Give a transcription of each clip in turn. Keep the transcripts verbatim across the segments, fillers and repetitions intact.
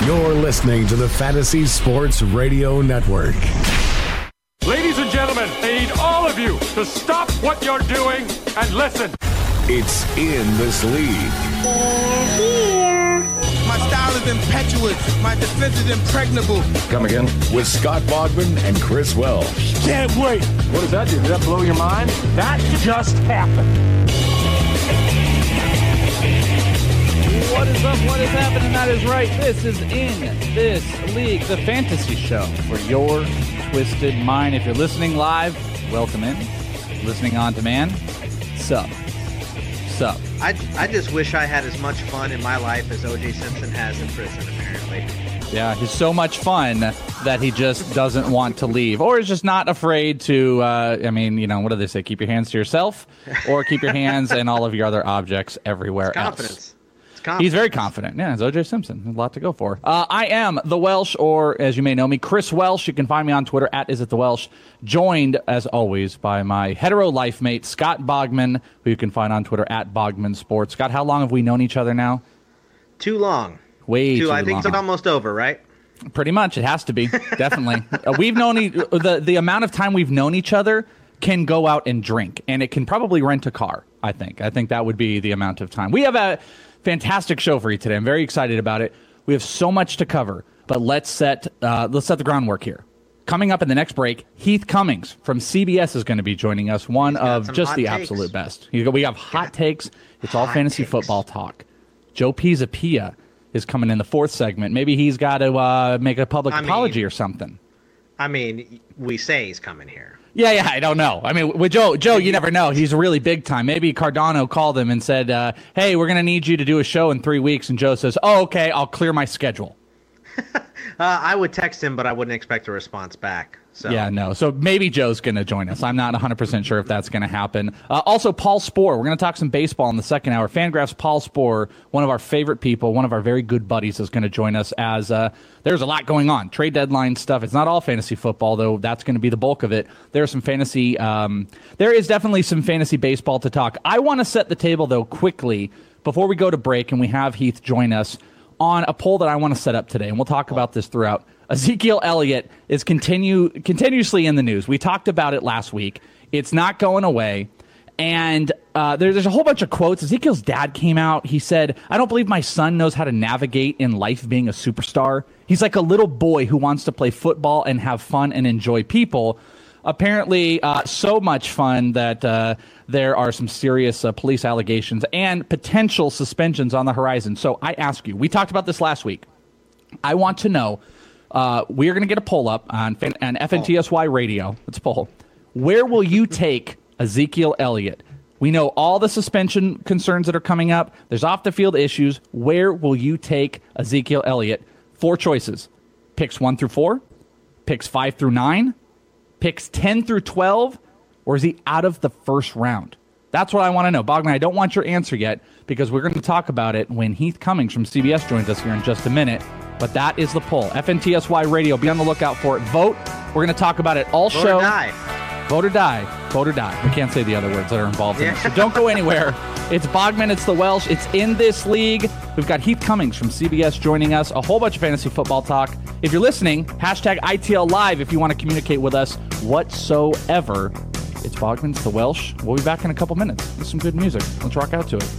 You're listening to the Fantasy Sports Radio Network. Ladies and gentlemen, I need all of you to stop what you're doing and listen. It's In This League. They're here. My style is impetuous. My defense is impregnable. Come again? With Scott Bogman and Chris Welsh. Can't wait. What does that do? Did that blow your mind? That just happened. What is up? What is happening? That is right. This is In This League, the fantasy show for your twisted mind. If you're listening live, welcome in. Listening on demand, sup. Sup. I, I just wish I had as much fun in my life as O J Simpson has in prison, apparently. Yeah, he's so much fun that he just doesn't want to leave. Or is just not afraid to, uh, I mean, you know, what do they say? Keep your hands to yourself? Or keep your hands and all of your other objects everywhere it's confidence. else. Confidence. He's very confident. Yeah, it's O J Simpson. A lot to go for. Uh, I am the Welsh, or as you may know me, Chris Welsh. You can find me on Twitter at Is It The Welsh. Joined, as always, by my hetero life mate, Scott Bogman, who you can find on Twitter at Bogman Sports. Scott, how long have we known each other now? Too long. Way too, too long. I think it's almost over, right? Pretty much. It has to be. Definitely. uh, we've known e- the the amount of time we've known each other can go out and drink, and it can probably rent a car. I think. I think that would be the amount of time. We have a fantastic show for you today. I'm very excited about it. We have so much to cover, but let's set uh, let's set the groundwork here. Coming up in the next break, Heath Cummings from C B S is going to be joining us. One of just the takes. absolute best. We have hot takes. It's all hot fantasy takes. football talk. Joe Pisapia is coming in the fourth segment. Maybe he's got to uh, make a public I apology mean, or something. I mean, we say he's coming here. Yeah, yeah, I don't know. I mean, with Joe, Joe, you never know. He's really big time. Maybe Cardano called him and said, uh, hey, we're going to need you to do a show in three weeks. And Joe says, oh, okay, I'll clear my schedule. uh, I would text him, but I wouldn't expect a response back. So. Yeah, no. So maybe Joe's going to join us. I'm not one hundred percent sure if that's going to happen. Uh, also, Paul Spohr. We're going to talk some baseball in the second hour. Fangraphs Paul Spohr, one of our favorite people, one of our very good buddies, is going to join us as uh, there's a lot going on. Trade deadline stuff. It's not all fantasy football, though. That's going to be the bulk of it. There's some fantasy. Um, there is definitely some fantasy baseball to talk. I want to set the table, though, quickly before we go to break and we have Heath join us on a poll that I want to set up today, and we'll talk about this throughout. Ezekiel Elliott is continue continuously in the news. We talked about it last week. It's not going away. And uh, there, there's a whole bunch of quotes. Ezekiel's dad came out. He said, I don't believe my son knows how to navigate in life being a superstar. He's like a little boy who wants to play football and have fun and enjoy people. Apparently, uh, so much fun that uh, there are some serious uh, police allegations and potential suspensions on the horizon. So I ask you, we talked about this last week. I want to know, uh, we are going to get a poll up on, on F N T S Y Radio. Let's poll. Where will you take Ezekiel Elliott? We know all the suspension concerns that are coming up. There's off-the-field issues. Where will you take Ezekiel Elliott? Four choices. Picks one through four, picks five through nine, picks ten through twelve, or is he out of the first round? That's what I want to know. Bogman, I don't want your answer yet because we're going to talk about it when Heath Cummings from C B S joins us here in just a minute. But that is the poll. F N T S Y Radio. Be on the lookout for it. Vote. We're going to talk about it all Vote show. Or die. Vote or die. Vote or die. We can't say the other words that are involved in it. So don't go anywhere. It's Bogman. It's the Welsh. It's In This League. We've got Heath Cummings from C B S joining us. A whole bunch of fantasy football talk. If you're listening, hashtag I T L Live if you want to communicate with us whatsoever. It's Bogman. It's the Welsh. We'll be back in a couple minutes with some good music. Let's rock out to it.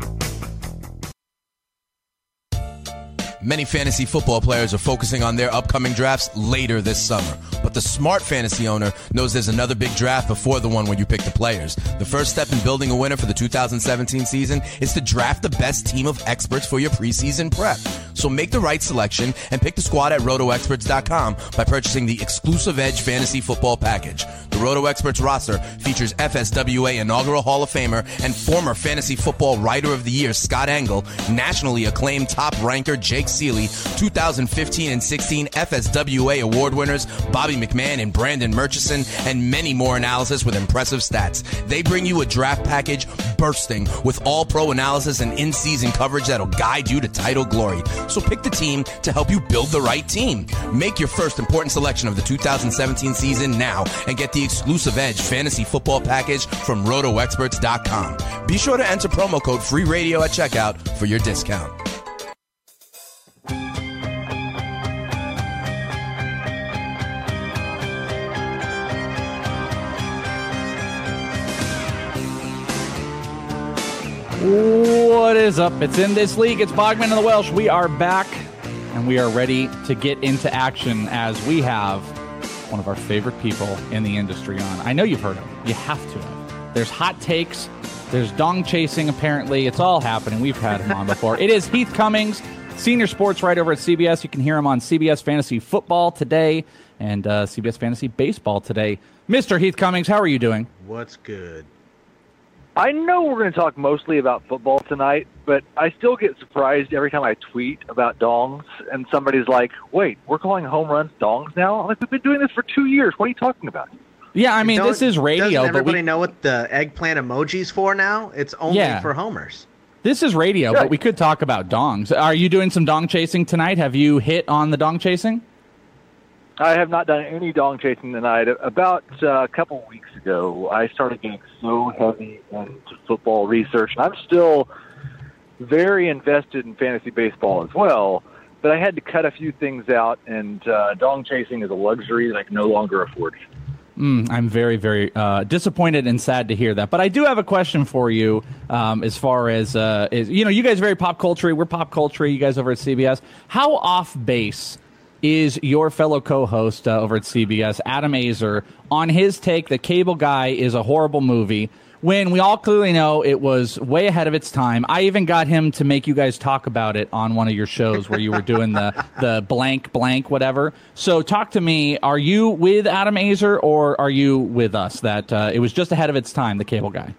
Many fantasy football players are focusing on their upcoming drafts later this summer. But the smart fantasy owner knows there's another big draft before the one where you pick the players. The first step in building a winner for the two thousand seventeen season is to draft the best team of experts for your preseason prep. So make the right selection and pick the squad at roto experts dot com by purchasing the exclusive Edge Fantasy Football Package. The Roto Experts roster features F S W A inaugural Hall of Famer and former Fantasy Football Writer of the Year Scott Engel, nationally acclaimed top ranker Jake Seeley, two thousand fifteen and sixteen F S W A award winners Bobby McMahon and Brandon Murchison, and many more analysis with impressive stats. They bring you a draft package bursting with all-pro analysis and in-season coverage that'll guide you to title glory. So pick the team to help you build the right team. Make your first important selection of the two thousand seventeen season now and get the exclusive Edge Fantasy Football Package from roto experts dot com. Be sure to enter promo code FREERADIO at checkout for your discount. is up. It's in this league. It's Bogman and the Welsh. We are back, and we are ready to get into action as we have one of our favorite people in the industry on. I know you've heard of him. You have to have. There's hot takes. There's dong chasing, apparently. It's all happening. We've had him on before. It is Heath Cummings, senior sports writer over at C B S. You can hear him on C B S Fantasy Football today and uh, C B S Fantasy Baseball today. Mister Heath Cummings, how are you doing? What's good? I know we're going to talk mostly about football tonight, but I still get surprised every time I tweet about dongs, and somebody's like, wait, we're calling home runs dongs now? I'm like, we've been doing this for two years. What are you talking about? Yeah, I mean, Don't- this is radio. Doesn't everybody but we, know what the eggplant emoji's for now? It's only Yeah. for homers. This is radio, Right. but we could talk about dongs. Are you doing some dong chasing tonight? Have you hit on the dong chasing? I have not done any dong chasing tonight. About uh, a couple weeks ago, I started getting so heavy into football research, and I'm still very invested in fantasy baseball as well, but I had to cut a few things out, and uh, dong chasing is a luxury that I can no longer afford. Mm, I'm very, very uh, disappointed and sad to hear that. But I do have a question for you um, as far as, uh, is, you know, you guys are very pop culture. We're pop culture. You guys over at C B S. How off base is your fellow co-host uh, over at C B S, Adam Azer, on his take that Cable Guy is a horrible movie when we all clearly know it was way ahead of its time? I even got him to make you guys talk about it on one of your shows where you were doing the, the blank, blank, whatever. So talk to me. Are you with Adam Azer or are you with us that uh, it was just ahead of its time, the Cable Guy?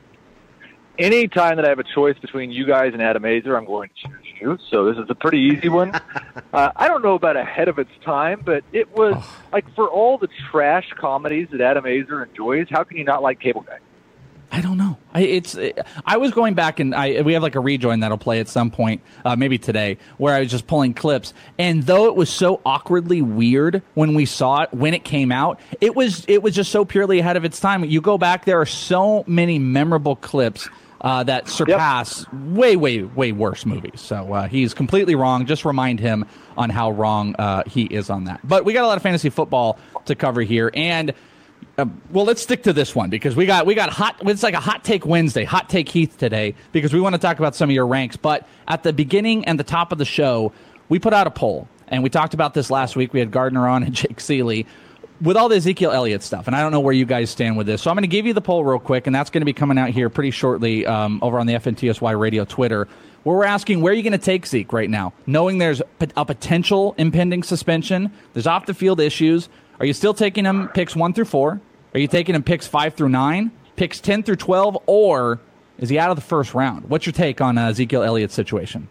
Any time that I have a choice between you guys and Adam Azer, I'm going to choose you. So this is a pretty easy one. uh, I don't know about ahead of its time, but it was Oh. like for all the trash comedies that Adam Azer enjoys, how can you not like Cable Guy? I don't know. I, it's. I was going back and I we have like a rejoin that'll play at some point, uh, maybe today, where I was just pulling clips. And though it was so awkwardly weird when we saw it when it came out, it was it was just so purely ahead of its time. You go back, there are so many memorable clips uh, that surpass yep. way, way, way worse movies. So uh, he's completely wrong. Just remind him on how wrong uh, he is on that. But we got a lot of fantasy football to cover here, and. Uh, well, let's stick to this one because we got we got hot. It's like a hot take Wednesday, hot take Heath today because we want to talk about some of your ranks. But at the beginning and the top of the show, we put out a poll and we talked about this last week. We had Gardner on and Jake Seeley with all the Ezekiel Elliott stuff, and I don't know where you guys stand with this. So I'm going to give you the poll real quick, and that's going to be coming out here pretty shortly um, over on the F N T S Y Radio Twitter, where we're asking where are you going to take Zeke right now, knowing there's a potential impending suspension, there's off the field issues. Are you still taking him picks one through four? Are you taking him picks five through nine, picks ten through twelve, or is he out of the first round? What's your take on uh, Ezekiel Elliott's situation?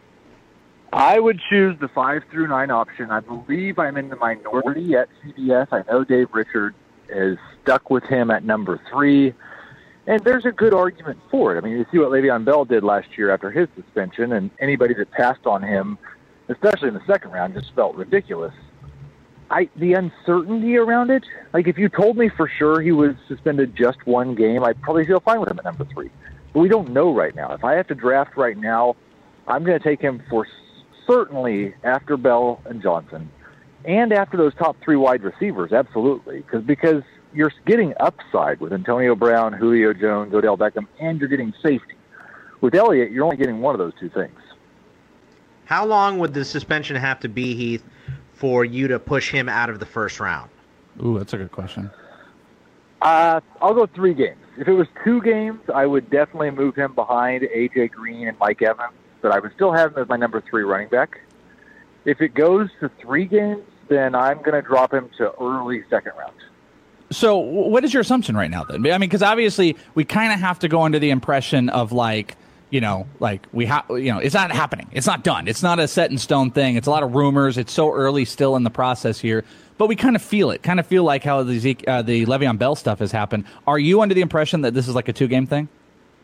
I would choose the five through nine option. I believe I'm in the minority at C B S. I know Dave Richard is stuck with him at number three, and there's a good argument for it. I mean, you see what Le'Veon Bell did last year after his suspension, and anybody that passed on him, especially in the second round, just felt ridiculous. I, the uncertainty around it, like if you told me for sure he was suspended just one game, I'd probably feel fine with him at number three. But we don't know right now. If I have to draft right now, I'm going to take him for certainly after Bell and Johnson and after those top three wide receivers, absolutely, because because you're getting upside with Antonio Brown, Julio Jones, Odell Beckham, and you're getting safety. With Elliott, you're only getting one of those two things. How long would the suspension have to be, Heath, for you to push him out of the first round? Ooh, that's a good question. Uh, I'll go three games. If it was two games, I would definitely move him behind A J Green and Mike Evans, but I would still have him as my number three running back. If it goes to three games, then I'm going to drop him to early second round. So what is your assumption right now then? I mean, because obviously we kind of have to go under the impression of like, you know, like we have, you know, it's not happening. It's not done. It's not a set in stone thing. It's a lot of rumors. It's so early still in the process here, but we kind of feel it, kind of feel like how the Zeke, uh, the Le'Veon Bell stuff has happened. Are you under the impression that this is like a two game thing?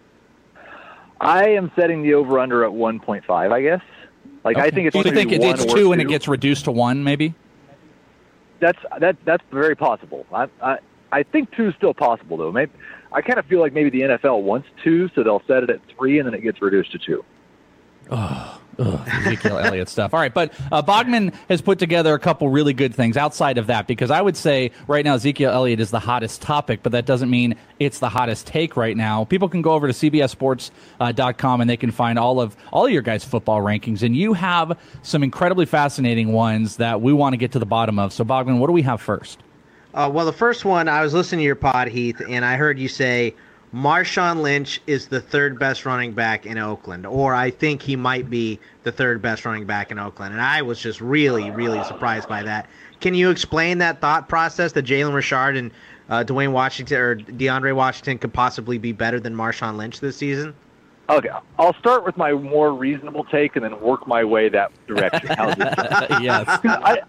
I am setting the over under at one point five, I guess. Like, okay. I think it's Do you think it, it's two, two and it gets reduced to one, maybe? That's that. That's very possible. I I, I think two is still possible, though. Maybe I kind of feel like maybe the N F L wants two, so they'll set it at three, and then it gets reduced to two. Oh, Ugh, Ezekiel Elliott stuff. All right, but uh, Bogman has put together a couple really good things outside of that, because I would say right now Ezekiel Elliott is the hottest topic, but that doesn't mean it's the hottest take right now. People can go over to C B S Sports dot com and they can find all of all of your guys' football rankings, and you have some incredibly fascinating ones that we want to get to the bottom of. So, Bogman, what do we have first? Uh, well, the first one, I was listening to your pod, Heath, and I heard you say Marshawn Lynch is the third best running back in Oakland, or I think he might be the third best running back in Oakland. And I was just really, really surprised by that. Can you explain that thought process that Jalen Richard and uh, Dwayne Washington or DeAndre Washington could possibly be better than Marshawn Lynch this season? Okay, I'll start with my more reasonable take and then work my way that direction. How's this? Yes. I,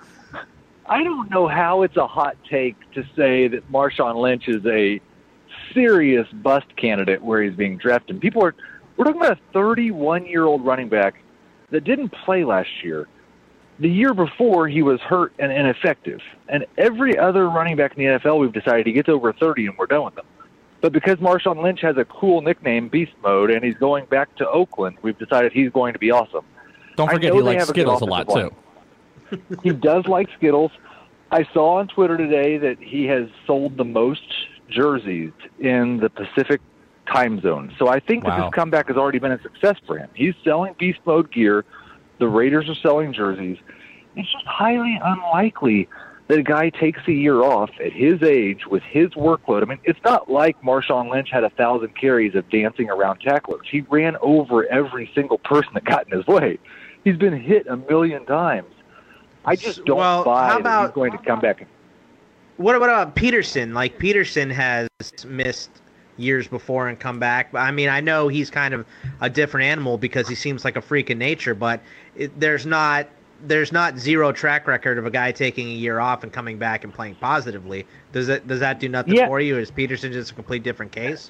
I don't know how it's a hot take to say that Marshawn Lynch is a serious bust candidate where he's being drafted. People are we're talking about a thirty-one-year-old running back that didn't play last year. The year before, he was hurt and ineffective. And every other running back in the N F L, we've decided he gets over thirty and we're done with them. But because Marshawn Lynch has a cool nickname, Beast Mode, and he's going back to Oakland, we've decided he's going to be awesome. Don't forget he likes Skittles a lot, too. He does like Skittles. I saw on Twitter today that he has sold the most jerseys in the Pacific time zone. So I think wow. that this comeback has already been a success for him. He's selling Beast Mode gear. The Raiders are selling jerseys. It's just highly unlikely that a guy takes a year off at his age with his workload. I mean, it's not like Marshawn Lynch had a thousand carries of dancing around tacklers. He ran over every single person that got in his way. He's been hit a million times. I just don't well, buy how about, that he's going to come back. What about Peterson? Like, Peterson has missed years before and come back. I mean, I know he's kind of a different animal because he seems like a freak of nature, but it, there's not there's not zero track record of a guy taking a year off and coming back and playing positively. Does it does that do nothing yeah. for you? Is Peterson just a complete different case?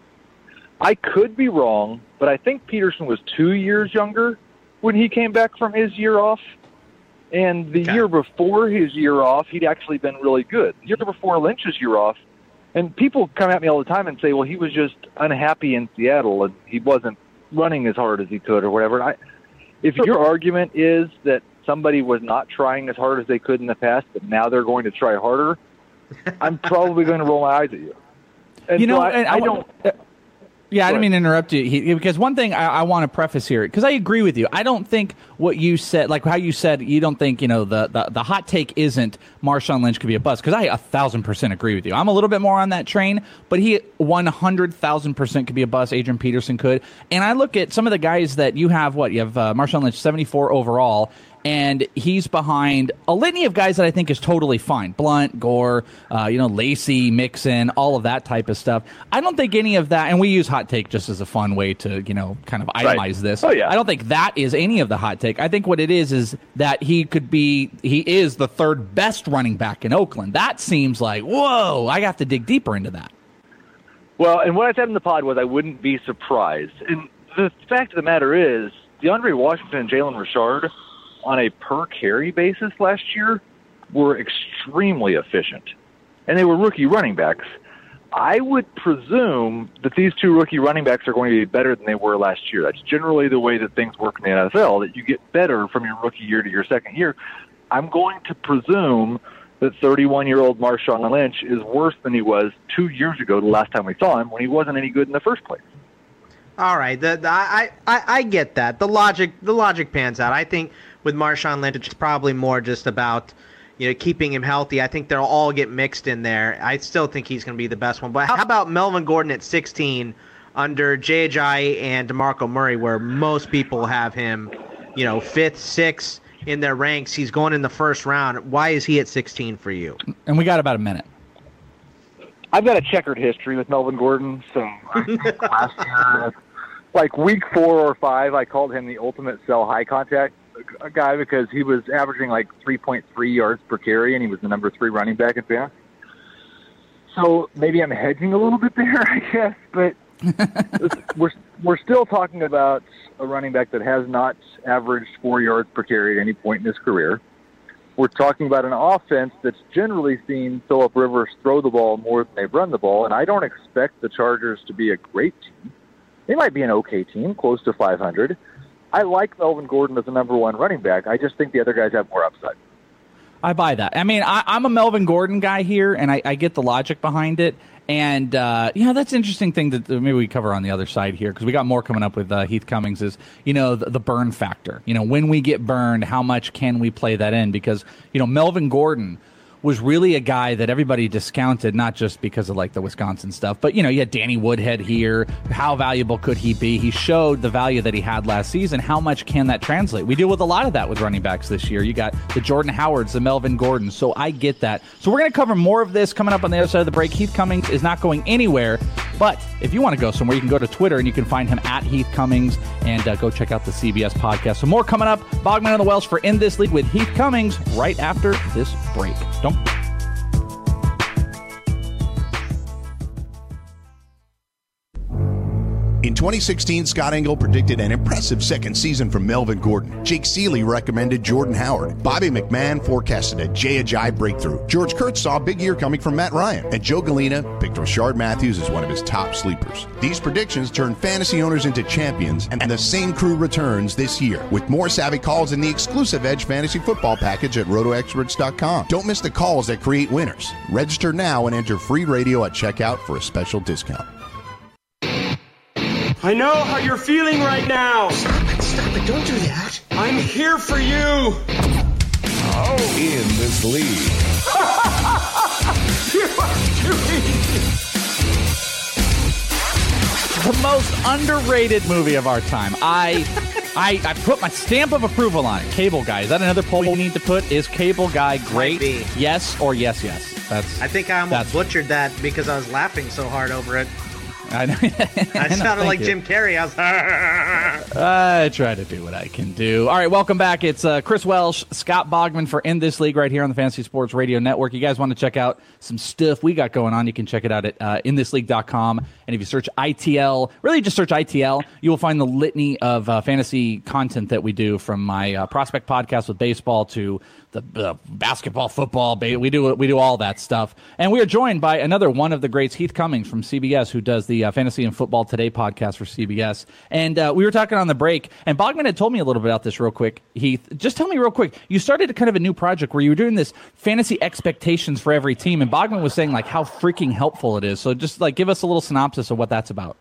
I could be wrong, but I think Peterson was two years younger when he came back from his year off. And the okay. year before his year off, he'd actually been really good. The year before Lynch's year off, and people come at me all the time and say, well, he was just unhappy in Seattle and he wasn't running as hard as he could or whatever. I, if your argument is that somebody was not trying as hard as they could in the past, but now they're going to try harder, I'm probably going to roll my eyes at you. And you know, so I, and I, I don't... Uh, Yeah, I didn't mean to interrupt you, he, because one thing I, I want to preface here, because I agree with you. I don't think what you said, like how you said, you don't think, you know, the, the, the hot take isn't Marshawn Lynch could be a bust, because I a thousand percent agree with you. I'm a little bit more on that train, but he one hundred thousand percent could be a bust. Adrian Peterson could. And I look at some of the guys that you have, what, you have uh, Marshawn Lynch, seventy-four overall, and he's behind a litany of guys that I think is totally fine. Blunt, Gore, uh, you know, Lacey, Mixon, all of that type of stuff. I don't think any of that, and we use hot take just as a fun way to, you know, kind of itemize right. this. Oh, yeah. I don't think that is any of the hot take. I think what it is is that he could be, he is the third best running back in Oakland. That seems like, whoa, I have to dig deeper into that. Well, and what I said in the pod was I wouldn't be surprised. And the fact of the matter is, DeAndre Washington and Jalen Richard, on a per-carry basis last year, were extremely efficient. And they were rookie running backs. I would presume that these two rookie running backs are going to be better than they were last year. That's generally the way that things work in the N F L, that you get better from your rookie year to your second year. I'm going to presume that thirty-one-year-old Marshawn Lynch is worse than he was two years ago, the last time we saw him, when he wasn't any good in the first place. All right, the, the, I, I I get that. The logic the logic pans out. I think with Marshawn Lynch, it's probably more just about, you know, keeping him healthy. I think they'll all get mixed in there. I still think he's going to be the best one. But how about Melvin Gordon at sixteen under J J and DeMarco Murray, where most people have him, you know, fifth, sixth in their ranks? He's going in the first round. Why is he at sixteen for you? And we got about a minute. I've got a checkered history with Melvin Gordon. So I think last year, like week four or five, I called him the ultimate sell high contact guy because he was averaging like three point three yards per carry, and he was the number three running back in fantasy. So maybe I'm hedging a little bit there, I guess, but we're we're still talking about a running back that has not averaged four yards per carry at any point in his career. We're talking about an offense that's generally seen Phillip Rivers throw the ball more than they've run the ball, and I don't expect the Chargers to be a great team. They might be an okay team, close to five hundred, I like Melvin Gordon as the number one running back. I just think the other guys have more upside. I buy that. I mean, I, I'm a Melvin Gordon guy here, and I, I get the logic behind it. And, uh, you know, that's an interesting thing that maybe we cover on the other side here, because we got more coming up with uh, Heath Cummings is, you know, the, the burn factor. You know, when we get burned, how much can we play that in? Because, you know, Melvin Gordon was really a guy that everybody discounted, not just because of like the Wisconsin stuff, but, you know, you had Danny Woodhead here. How valuable could he be? He showed the value that he had last season. How much can that translate? We deal with a lot of that with running backs this year. You got the Jordan Howards, the Melvin Gordons. So I get that. So we're going to cover more of this coming up on the other side of the break. Heath Cummings is not going anywhere, but if you want to go somewhere, you can go to Twitter and you can find him at Heath Cummings and uh, go check out the C B S podcast. So more coming up. Bogman and the Welsh for In This League with Heath Cummings right after this break. Don't In twenty sixteen, Scott Engel predicted an impressive second season from Melvin Gordon. Jake Seeley recommended Jordan Howard. Bobby McMahon forecasted a Jay Ajayi breakthrough. George Kurtz saw a big year coming from Matt Ryan. And Joe Galena picked Rashard Matthews as one of his top sleepers. These predictions turned fantasy owners into champions, and the same crew returns this year with more savvy calls in the exclusive Edge Fantasy Football package at roto experts dot com. Don't miss the calls that create winners. Register now and enter free radio at checkout for a special discount. I know how you're feeling right now. Stop it, stop it, don't do that. I'm here for you. Oh, In This League. You are doing the most underrated movie of our time. I, I, I put my stamp of approval on it. Cable Guy. Is that another poll we need to put? Is Cable Guy great? Yes or yes, yes. That's. I think I almost butchered that because I was laughing so hard over it. I know. I sounded like you. Jim Carrey. I was. I try to do what I can do. All right, welcome back. It's uh, Chris Welsh, Scott Bogman for In This League right here on the Fantasy Sports Radio Network. You guys want to check out some stuff we got going on, you can check it out at uh, in this league dot com. And if you search I T L, really just search I T L, you will find the litany of uh, fantasy content that we do, from my uh, prospect podcast with baseball to the uh, basketball, football. We do we do all that stuff. And we are joined by another one of the greats, Heath Cummings from C B S, who does the uh, Fantasy and Football Today podcast for C B S. And uh, we were talking on the break, and Bogman had told me a little bit about this real quick. Heath, just tell me real quick, you started a kind of a new project where you were doing this fantasy expectations for every team, and Bogman was saying like how freaking helpful it is. So just like give us a little synopsis of what that's about.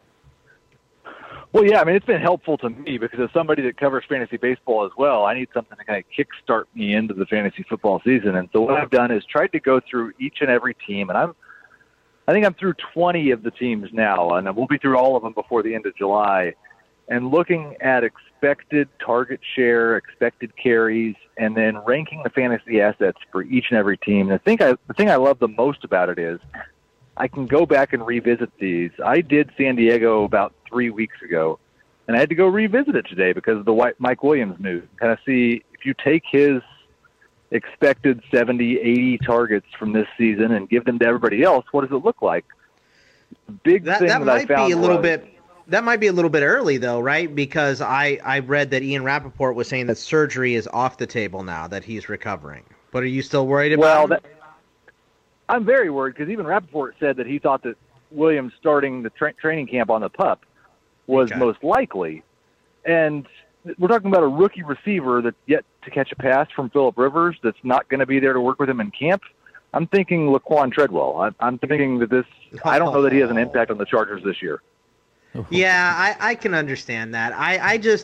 Well, yeah, I mean, it's been helpful to me because as somebody that covers fantasy baseball as well, I need something to kind of kickstart me into the fantasy football season. And so what I've done is tried to go through each and every team, and I'm, I think I'm through twenty of the teams now, and we'll be through all of them before the end of July, and looking at expected target share, expected carries, and then ranking the fantasy assets for each and every team. And I think I, the thing I love the most about it is I can go back and revisit these. I did San Diego about three weeks ago, and I had to go revisit it today because of the White Mike Williams news. Kind of see if you take his expected seventy, eighty targets from this season and give them to everybody else, what does it look like? The big that, thing that, that might I found be a little was, bit. That might be a little bit early, though, right? Because I, I read that Ian Rappaport was saying that surgery is off the table now, that he's recovering. But are you still worried about well, him? That, I'm very worried because even Rappaport said that he thought that Williams starting the tra- training camp on the PUP was Okay. most likely. And we're talking about a rookie receiver that's yet to catch a pass from Phillip Rivers that's not going to be there to work with him in camp. I'm thinking Laquan Treadwell. I, I'm thinking that this – I don't know that he has an impact on the Chargers this year. Yeah, I, I can understand that. I, I just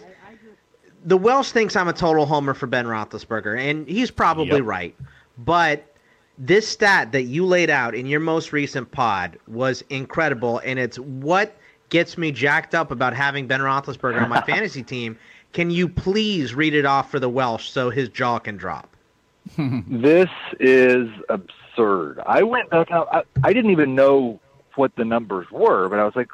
– the Welsh thinks I'm a total homer for Ben Roethlisberger, and he's probably Yep. right. But this stat that you laid out in your most recent pod was incredible, and it's what gets me jacked up about having Ben Roethlisberger on my fantasy team. Can you please read it off for the Welsh so his jaw can drop? This is absurd. I went back out. I, I didn't even know what the numbers were, but I was like,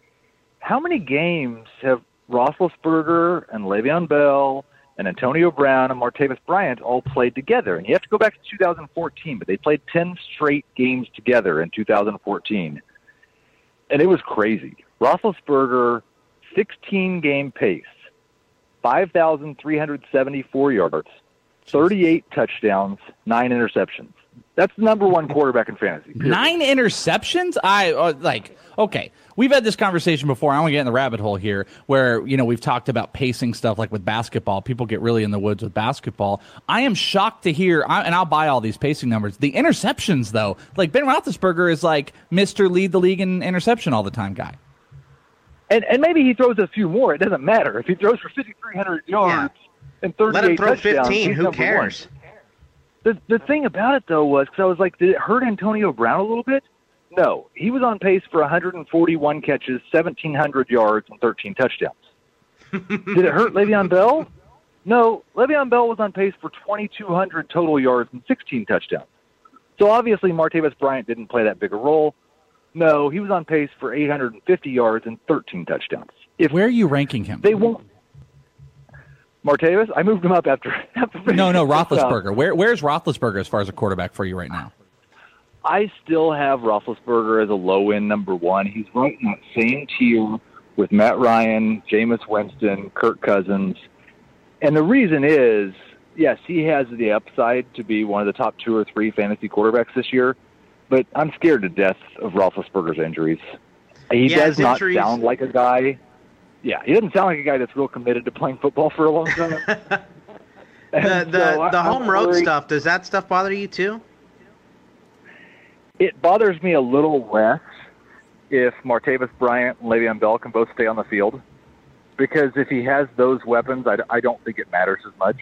how many games have Roethlisberger and Le'Veon Bell and Antonio Brown and Martavis Bryant all played together? And you have to go back to two thousand fourteen, but they played ten straight games together in two thousand fourteen. And it was crazy. Roethlisberger, sixteen-game pace, five thousand three hundred seventy-four yards, thirty-eight touchdowns, nine interceptions. That's the number one quarterback in fantasy. Period. Nine interceptions? I uh, like, okay. We've had this conversation before. I want to get in the rabbit hole here where, you know, we've talked about pacing stuff like with basketball. People get really in the woods with basketball. I am shocked to hear, and I'll buy all these pacing numbers. The interceptions, though, like Ben Roethlisberger is like Mister Lead the League in interception all the time guy. And and maybe he throws a few more. It doesn't matter. If he throws for fifty-three hundred yards yeah. and thirty-eight Let him throw touchdowns, fifteen. Who number cares? One. The the thing about it, though, was because I was like, did it hurt Antonio Brown a little bit? No. He was on pace for one hundred forty-one catches, seventeen hundred yards, and thirteen touchdowns. Did it hurt Le'Veon Bell? No. Le'Veon Bell was on pace for twenty-two hundred total yards and sixteen touchdowns. So obviously Martavis Bryant didn't play that big a role. No, he was on pace for eight hundred fifty yards and thirteen touchdowns. If Where are you ranking him? They won't. Martavis? I moved him up after. after no, no, Roethlisberger. Where, where's Roethlisberger as far as a quarterback for you right now? I still have Roethlisberger as a low-end number one. He's right in that same tier with Matt Ryan, Jameis Winston, Kirk Cousins. And the reason is, yes, he has the upside to be one of the top two or three fantasy quarterbacks this year, but I'm scared to death of Roethlisberger's injuries. He yeah, does not injuries. sound like a guy... Yeah, he doesn't sound like a guy that's real committed to playing football for a long time. the the, so the I, home road worried. stuff, does that stuff bother you too? It bothers me a little less if Martavis Bryant and Le'Veon Bell can both stay on the field, because if he has those weapons, I, I don't think it matters as much.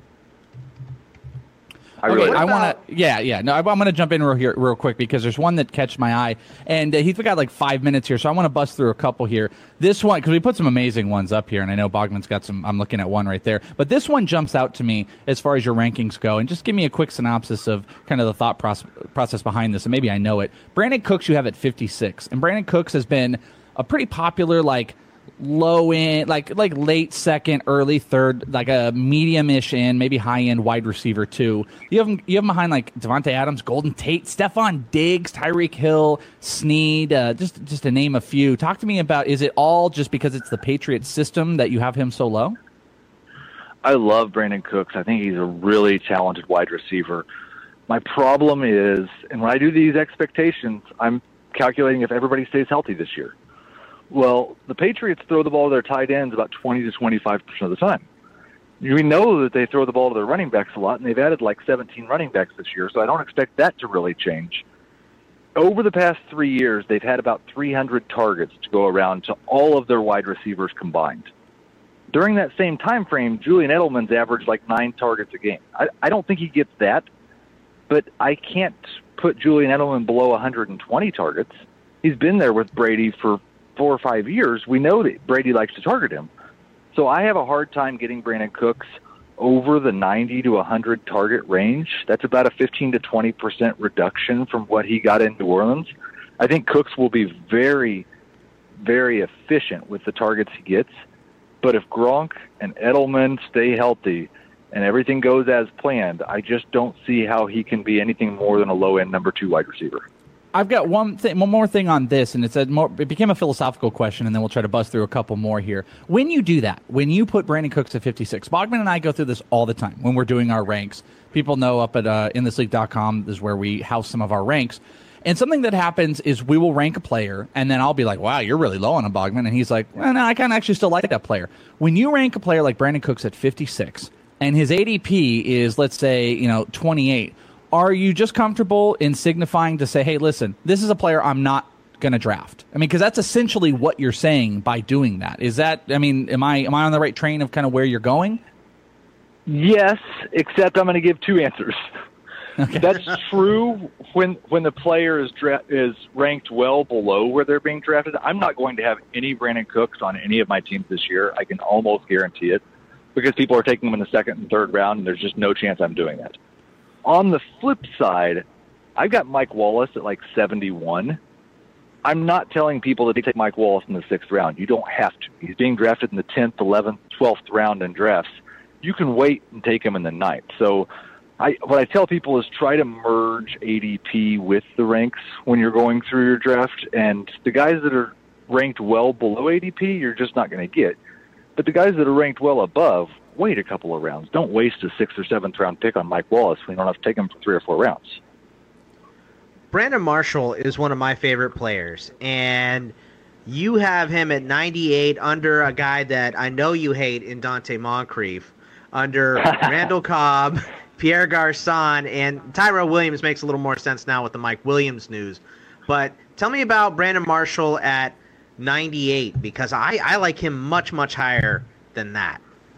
I okay, really I want to, yeah, yeah. No, I, I'm going to jump in real here, real quick, because there's one that catch my eye, and uh, he's got like five minutes here, so I want to bust through a couple here. This one, because we put some amazing ones up here, and I know Bogman's got some. I'm looking at one right there, but this one jumps out to me as far as your rankings go, and just give me a quick synopsis of kind of the thought process, process behind this, and maybe I know it. Brandon Cooks, you have at fifty-six, and Brandon Cooks has been a pretty popular, like, low end, like like late second, early third, like a medium-ish end, maybe high end wide receiver too. You have him, you have him behind like Devontae Adams, Golden Tate, Stephon Diggs, Tyreek Hill, Snead, uh, just just to name a few. Talk to me about, is it all just because it's the Patriots system that you have him so low? I love Brandon Cooks. I think he's a really talented wide receiver. My problem is, and when I do these expectations, I'm calculating if everybody stays healthy this year. Well, the Patriots throw the ball to their tight ends about twenty to twenty-five percent of the time. We know that they throw the ball to their running backs a lot, and they've added like seventeen running backs this year, so I don't expect that to really change. Over the past three years, they've had about three hundred targets to go around to all of their wide receivers combined. During that same time frame, Julian Edelman's averaged like nine targets a game. I, I don't think he gets that, but I can't put Julian Edelman below one hundred twenty targets. He's been there with Brady for four or five years. We know that Brady likes to target him. So I have a hard time getting Brandon Cooks over the ninety to one hundred target range. That's about a fifteen to twenty percent reduction from what he got in New Orleans. I think Cooks will be very, very efficient with the targets he gets. But if Gronk and Edelman stay healthy and everything goes as planned, I just don't see how he can be anything more than a low-end number two wide receiver. I've got one thing, one more thing on this, and it's a more, it became a philosophical question, and then we'll try to bust through a couple more here. When you do that, when you put Brandon Cooks at fifty-six, Bogman and I go through this all the time when we're doing our ranks. People know up at uh, in this league dot com is where we house some of our ranks. And something that happens is we will rank a player, and then I'll be like, wow, you're really low on him, Bogman. And he's like, well, no, I kind of actually still like that player. When you rank a player like Brandon Cooks at fifty-six, and his A D P is, let's say, you know, twenty-eight, are you just comfortable in signifying to say, hey, listen, this is a player I'm not going to draft? I mean, because that's essentially what you're saying by doing that. Is that, I mean, am I am I on the right train of kind of where you're going? Yes, except I'm going to give two answers. Okay. That's true when when the player is dra- is ranked well below where they're being drafted. I'm not going to have any Brandon Cooks on any of my teams this year. I can almost guarantee it, because people are taking them in the second and third round, and there's just no chance I'm doing that. On the flip side, I've got Mike Wallace at like seventy-one. I'm not telling people to take Mike Wallace in the sixth round. You don't have to. He's being drafted in the tenth, eleventh, twelfth round in drafts. You can wait and take him in the ninth. So I, what I tell people is try to merge A D P with the ranks when you're going through your draft. And the guys that are ranked well below A D P, you're just not going to get. But the guys that are ranked well above, wait a couple of rounds. Don't waste a sixth or seventh round pick on Mike Wallace when you don't have to take him for three or four rounds. Brandon Marshall is one of my favorite players, and you have him at ninety-eight under a guy that I know you hate in Dante Moncrief, under Randall Cobb, Pierre Garçon, and Tyrell Williams makes a little more sense now with the Mike Williams news. But tell me about Brandon Marshall at ninety-eight, because I, I like him much, much higher than that.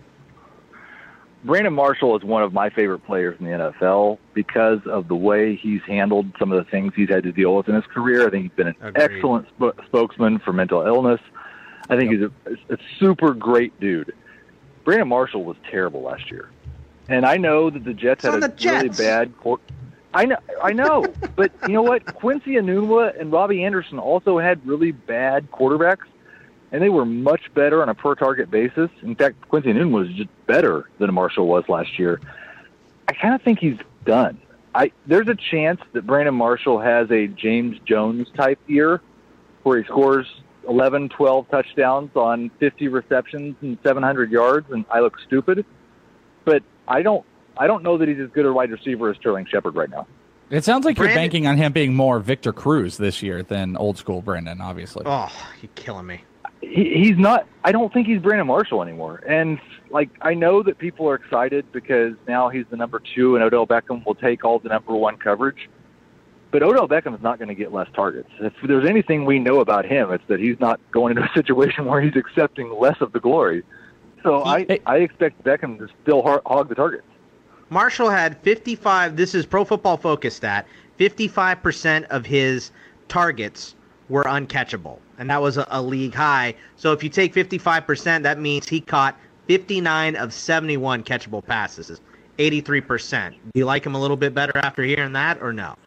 Brandon Marshall is one of my favorite players in the N F L because of the way he's handled some of the things he's had to deal with in his career. I think he's been an Agreed. excellent sp- spokesman for mental illness. I think yep. he's a, a super great dude. Brandon Marshall was terrible last year. And I know that the Jets it's had a Jets. really bad court. I know, I know. But you know what? Quincy Enunwa and Robbie Anderson also had really bad quarterbacks, and they were much better on a per-target basis. In fact, Quincy Enunwa was just better than Marshall was last year. I kind of think he's done. I There's a chance that Brandon Marshall has a James Jones-type year where he scores eleven, twelve touchdowns on fifty receptions and seven hundred yards, and I look stupid. But I don't I don't know that he's as good a wide receiver as Sterling Shepard right now. It sounds like Brandon, you're banking on him being more Victor Cruz this year than old school Brandon, obviously. Oh, you're killing me. He, he's not – I don't think he's Brandon Marshall anymore. And, like, I know that people are excited because now he's the number two and Odell Beckham will take all the number one coverage. But Odell Beckham is not going to get less targets. If there's anything we know about him, it's that he's not going into a situation where he's accepting less of the glory. So I, hey. I expect Beckham to still hog the targets. Marshall had fifty-five, this is Pro Football Focus stat, fifty-five percent of his targets were uncatchable, and that was a, a league high. So if you take fifty-five percent, that means he caught fifty-nine of seventy-one catchable passes, eighty-three percent. Do you like him a little bit better after hearing that, or no?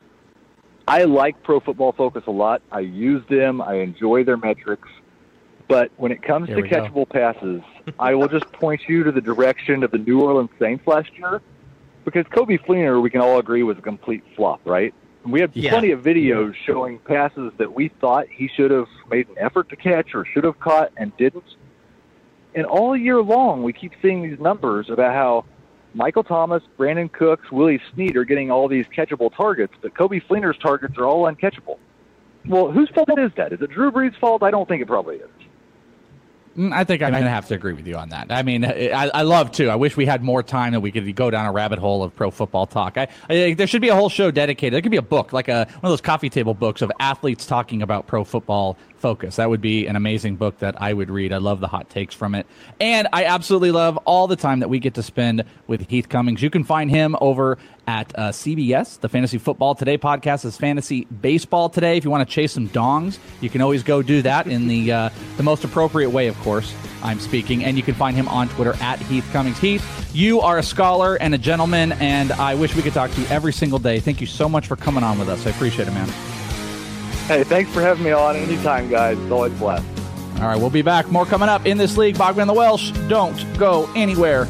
I like Pro Football Focus a lot. I use them. I enjoy their metrics. But when it comes Here to we go. catchable passes, I will just point you to the direction of the New Orleans Saints last year, because Coby Fleener, we can all agree, was a complete flop, right? We had Yeah. plenty of videos showing passes that we thought he should have made an effort to catch or should have caught and didn't. And all year long, we keep seeing these numbers about how Michael Thomas, Brandon Cooks, Willie Snead are getting all these catchable targets, but Coby Fleener's targets are all uncatchable. Well, whose fault is that? Is it Drew Brees' fault? I don't think it probably is. I think I'm going to have to agree with you on that. I mean, I, I love to. I wish we had more time that we could go down a rabbit hole of pro football talk. I, I, there should be a whole show dedicated. There could be a book, like a one of those coffee table books of athletes talking about pro football focus. That would be an amazing book that I would read. I love the hot takes from it. And I absolutely love all the time that we get to spend with Heath Cummings. You can find him over at uh, C B S. The Fantasy Football Today podcast is Fantasy Baseball Today. If you want to chase some dongs, you can always go do that in the uh, the most appropriate way, of course, I'm speaking. And you can find him on Twitter at Heath Cummings. Heath, you are a scholar and a gentleman, and I wish we could talk to you every single day. Thank you so much for coming on with us. I appreciate it, man. Hey, thanks for having me on anytime, guys. It's always a blast. All right, we'll be back. More coming up in this league. Bogman and the Welsh, don't go anywhere.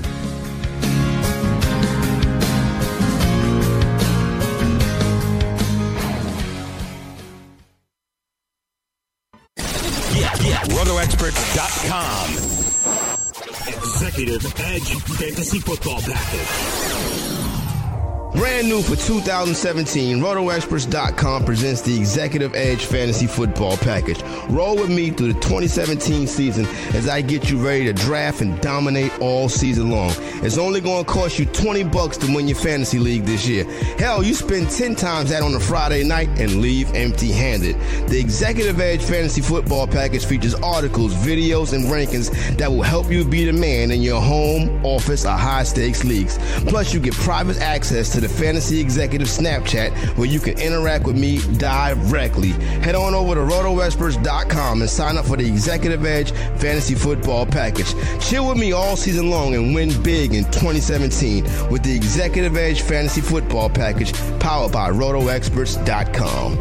roto expert dot com. Executive Edge Fantasy Football Package. Brand new for two thousand seventeen, roto experts dot com presents the Executive Edge Fantasy Football Package. Roll with me through the twenty seventeen season as I get you ready to draft and dominate all season long. It's only going to cost you twenty bucks to win your fantasy league this year. Hell, you spend ten times that on a Friday night and leave empty-handed. The Executive Edge Fantasy Football Package features articles, videos, and rankings that will help you be the man in your home, office, or high-stakes leagues. Plus, you get private access to the Fantasy Executive Snapchat where you can interact with me directly. Head on over to roto experts dot com and sign up for the Executive Edge Fantasy Football Package. Chill with me all season long and win big in twenty seventeen with the Executive Edge Fantasy Football Package powered by roto experts dot com.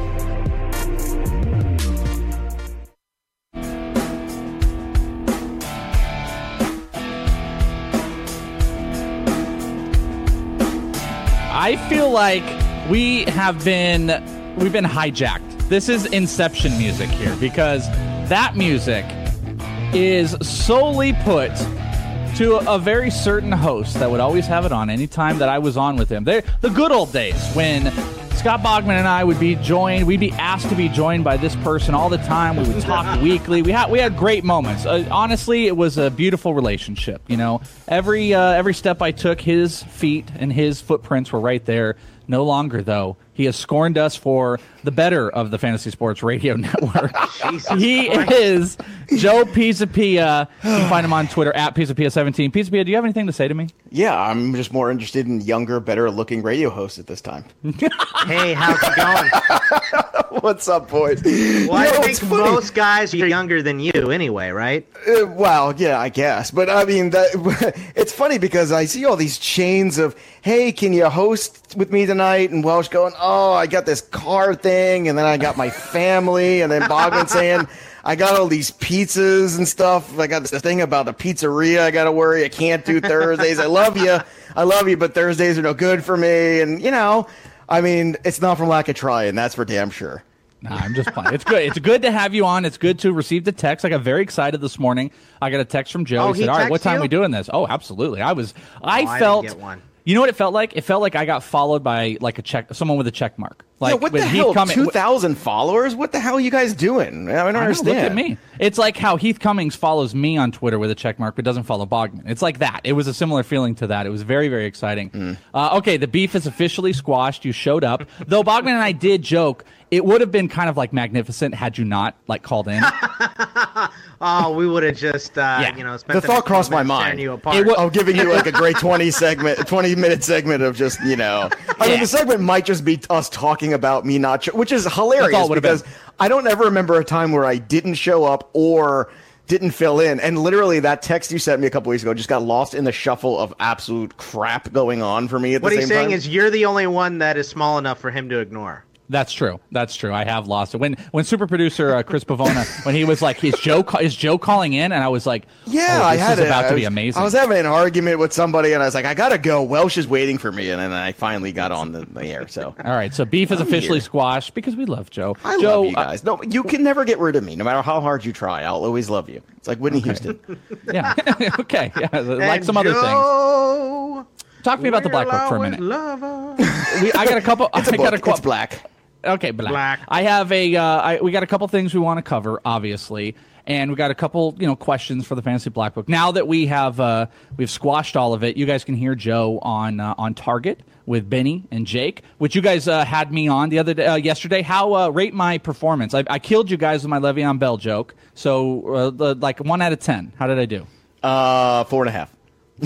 I feel like we have been we've been hijacked. This is Inception music here because that music is solely put to a very certain host that would always have it on anytime that I was on with him. They're the good old days when Scott Bogman and I would be joined. We'd be asked to be joined by this person all the time. We would talk weekly. We had we had great moments. Uh, honestly, it was a beautiful relationship. You know, every uh, every step I took, his feet and his footprints were right there. No longer, though. He has scorned us for the better of the Fantasy Sports Radio Network. He Christ. is Joe Pisapia. You can find him on Twitter at Pisapia seventeen. Pisapia, do you have anything to say to me? Yeah, I'm just more interested in younger, better-looking radio hosts at this time. Hey, how's it going? What's up, boys? Well, you know, I think most guys are younger than you anyway, right? Uh, well, yeah, I guess. But, I mean, that, it's funny because I see all these chains of, hey, can you host with me tonight? And Welsh going, oh, I got this car thing, and then I got my family, and then Bogman saying, I got all these pizzas and stuff. I got this thing about the pizzeria I got to worry. I can't do Thursdays. I love you. I love you, but Thursdays are no good for me. And, you know, I mean, it's not from lack of trying. That's for damn sure. Nah, I'm just playing. It's good. It's good to have you on. It's good to receive the text. I got very excited this morning. I got a text from Joe. Oh, he he said, all right, what time you? are we doing this? Oh, absolutely. I was, I oh, felt, I didn't get one. You know what it felt like? It felt like I got followed by like a check, someone with a check mark. Like, yeah, what the hell? Cummings, two thousand followers? What the hell are you guys doing? I don't I understand. Know, look at me. It's like how Heath Cummings follows me on Twitter with a check mark, but doesn't follow Bogman. It's like that. It was a similar feeling to that. It was very, very exciting. Mm. Uh, okay, the beef is officially squashed. You showed up. Though Bogman and I did joke, it would have been kind of like magnificent had you not like called in. Oh, we would have just, uh, yeah. you know, spent the thought crossed my mind. You apart. Oh, giving you like a great twenty segment, twenty minute segment of just, you know, I yeah. mean, the segment might just be us talking about me not, sh- which is hilarious because been. I don't ever remember a time where I didn't show up or didn't fill in. And literally that text you sent me a couple weeks ago just got lost in the shuffle of absolute crap going on for me at what the same time. What he's saying is you're the only one that is small enough for him to ignore. That's true. That's true. I have lost it. When when super producer uh, Chris Pavona, when he was like, "Is Joe is Joe calling in?" and I was like, "Yeah, oh, I this had is it. about I to was, be amazing." I was having an argument with somebody, and I was like, "I gotta go. Welsh is waiting for me," and then I finally got on the, the air. So, all right. So beef is I'm officially here. squashed because we love Joe. I Joe, love you guys. Uh, no, you can never get rid of me, no matter how hard you try. I'll always love you. It's like Whitney okay. Houston. Yeah. Okay. Yeah. Like and some Joe, other things. Talk to me about the Black Book for a minute. we, I got a couple. It's a I book. got a couple. It's black. Okay, black. black. I have a. Uh, I, we got a couple things we want to cover, obviously, and we got a couple, you know, questions for the Fantasy Black Book. Now that we have uh, we've squashed all of it, you guys can hear Joe on uh, on Target with Benny and Jake, which you guys uh, had me on the other day, uh, yesterday. How uh, rate my performance? I, I killed you guys with my Le'Veon Bell joke. So, uh, the, like one out of ten. How did I do? Uh, four and a half.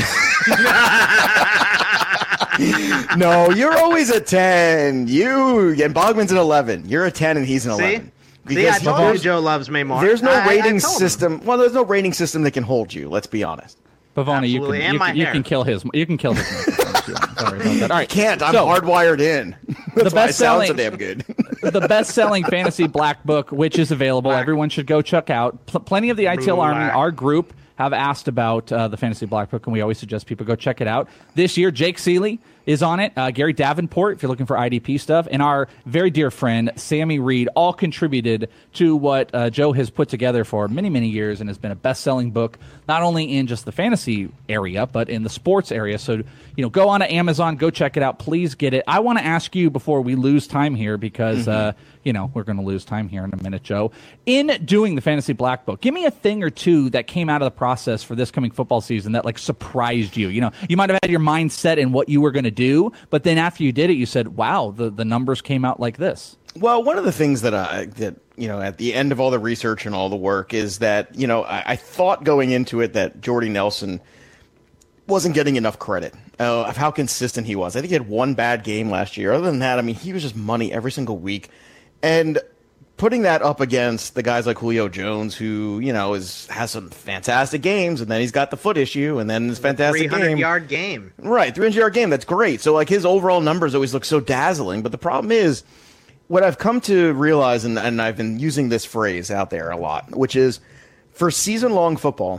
No, you're always a ten. You and Bogman's an eleven. You're a ten and he's an See? eleven. See, I told you Joe loves me more. There's no I, rating I system. Well, there's no rating system that can hold you. Let's be honest. Pavoni, you can you, can, you can kill his. You can kill his. Sorry about that. All right, I can't. I'm so, hardwired in. That's the why best it sounds selling, so damn good. The best-selling fantasy black book, which is available, black. Everyone should go check out. Pl- plenty of the I T L black. Army, our group, have asked about uh, the Fantasy Black Book, and we always suggest people go check it out. This year, Jake Seeley is on it. Uh, Gary Davenport, if you're looking for I D P stuff, and our very dear friend Sammy Reed all contributed to what uh, Joe has put together for many, many years, and has been a best-selling book, not only in just the fantasy area, but in the sports area. So, you know, go on to Amazon, go check it out. Please get it. I want to ask you before we lose time here, because, mm-hmm. uh, you know, we're going to lose time here in a minute, Joe. In doing the Fantasy Black Book, give me a thing or two that came out of the process for this coming football season that, like, surprised you. You know, you might have had your mind set in what you were going to do, but then after you did it, you said, wow, the, the numbers came out like this. Well, one of the things that I, that, you know, at the end of all the research and all the work is that, you know, I, I thought going into it that Jordy Nelson wasn't getting enough credit uh, of how consistent he was. I think he had one bad game last year. Other than that, I mean, he was just money every single week. And putting that up against the guys like Julio Jones, who, you know, is has some fantastic games, and then he's got the foot issue, and then this fantastic game. three hundred yard game. Right, three hundred yard game. That's great. So, like, his overall numbers always look so dazzling. But the problem is, what I've come to realize, and, and I've been using this phrase out there a lot, which is, for season-long football,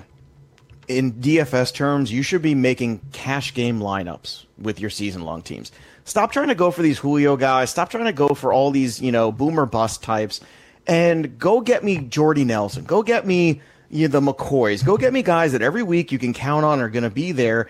in D F S terms, you should be making cash game lineups with your season-long teams. Stop trying to go for these Julio guys. Stop trying to go for all these, you know, boomer bust types, and go get me Jordy Nelson. Go get me, you know, the McCoys. Go get me guys that every week you can count on are going to be there.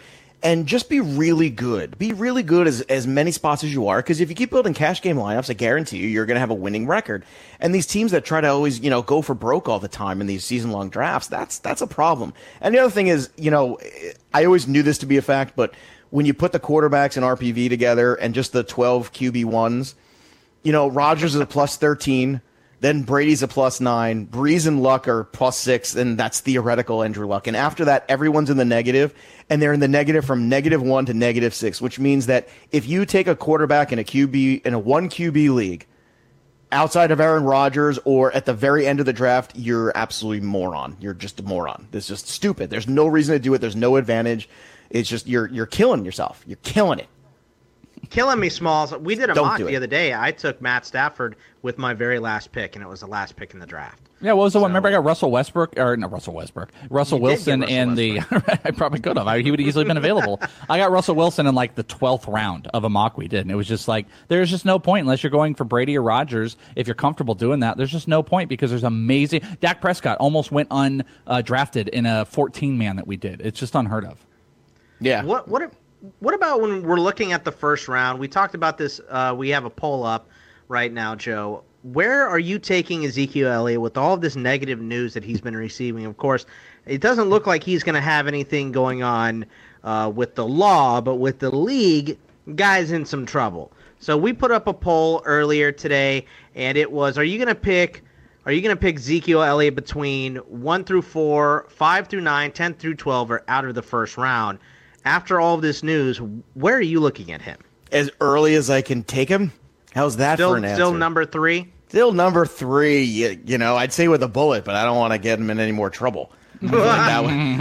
and just be really good. Be really good as, as many spots as you are, because if you keep building cash game lineups, I guarantee you, you're going to have a winning record. And these teams that try to always, you know, go for broke all the time in these season-long drafts, that's that's a problem. And the other thing is, you know, I always knew this to be a fact, but when you put the quarterbacks and R P V together and just the twelve Q B ones, you know, Rodgers is a plus thirteen, then Brady's a plus nine, Breeze and Luck are plus six, and that's theoretical Andrew Luck. And after that, everyone's in the negative, and they're in the negative from negative one to negative six, which means that if you take a quarterback in a Q B, in a one Q B league, outside of Aaron Rodgers or at the very end of the draft, you're absolutely moron. You're just a moron. It's just stupid. There's no reason to do it. There's no advantage. It's just you're you're killing yourself. You're killing it. Killing me, Smalls. We did a Don't mock do the it. other day. I took Matt Stafford with my very last pick, and it was the last pick in the draft. Yeah, what was the one? Remember, I got Russell Westbrook, or not Russell Westbrook, Russell You did Wilson get Russell in the. I probably could have. I, he would have easily been available. I got Russell Wilson in like the twelfth round of a mock we did, and it was just like there's just no point unless you're going for Brady or Rodgers. If you're comfortable doing that, there's just no point because there's amazing. Dak Prescott almost went undrafted in a fourteen man that we did. It's just unheard of. Yeah. What what what about when we're looking at the first round? We talked about this. Uh, we have a poll up right now, Joe. Where are you taking Ezekiel Elliott with all of this negative news that he's been receiving? Of course, it doesn't look like he's going to have anything going on uh, with the law, but with the league, guy's in some trouble. So we put up a poll earlier today, and it was: Are you going to pick? Are you going to pick Ezekiel Elliott between one through four, five through nine, ten through twelve, or out of the first round? After all of this news, where are you looking at him? As early as I can take him? How's that Still, for an answer? still number three? Still number three. You, you know, I'd say with a bullet, but I don't want to get him in any more trouble. that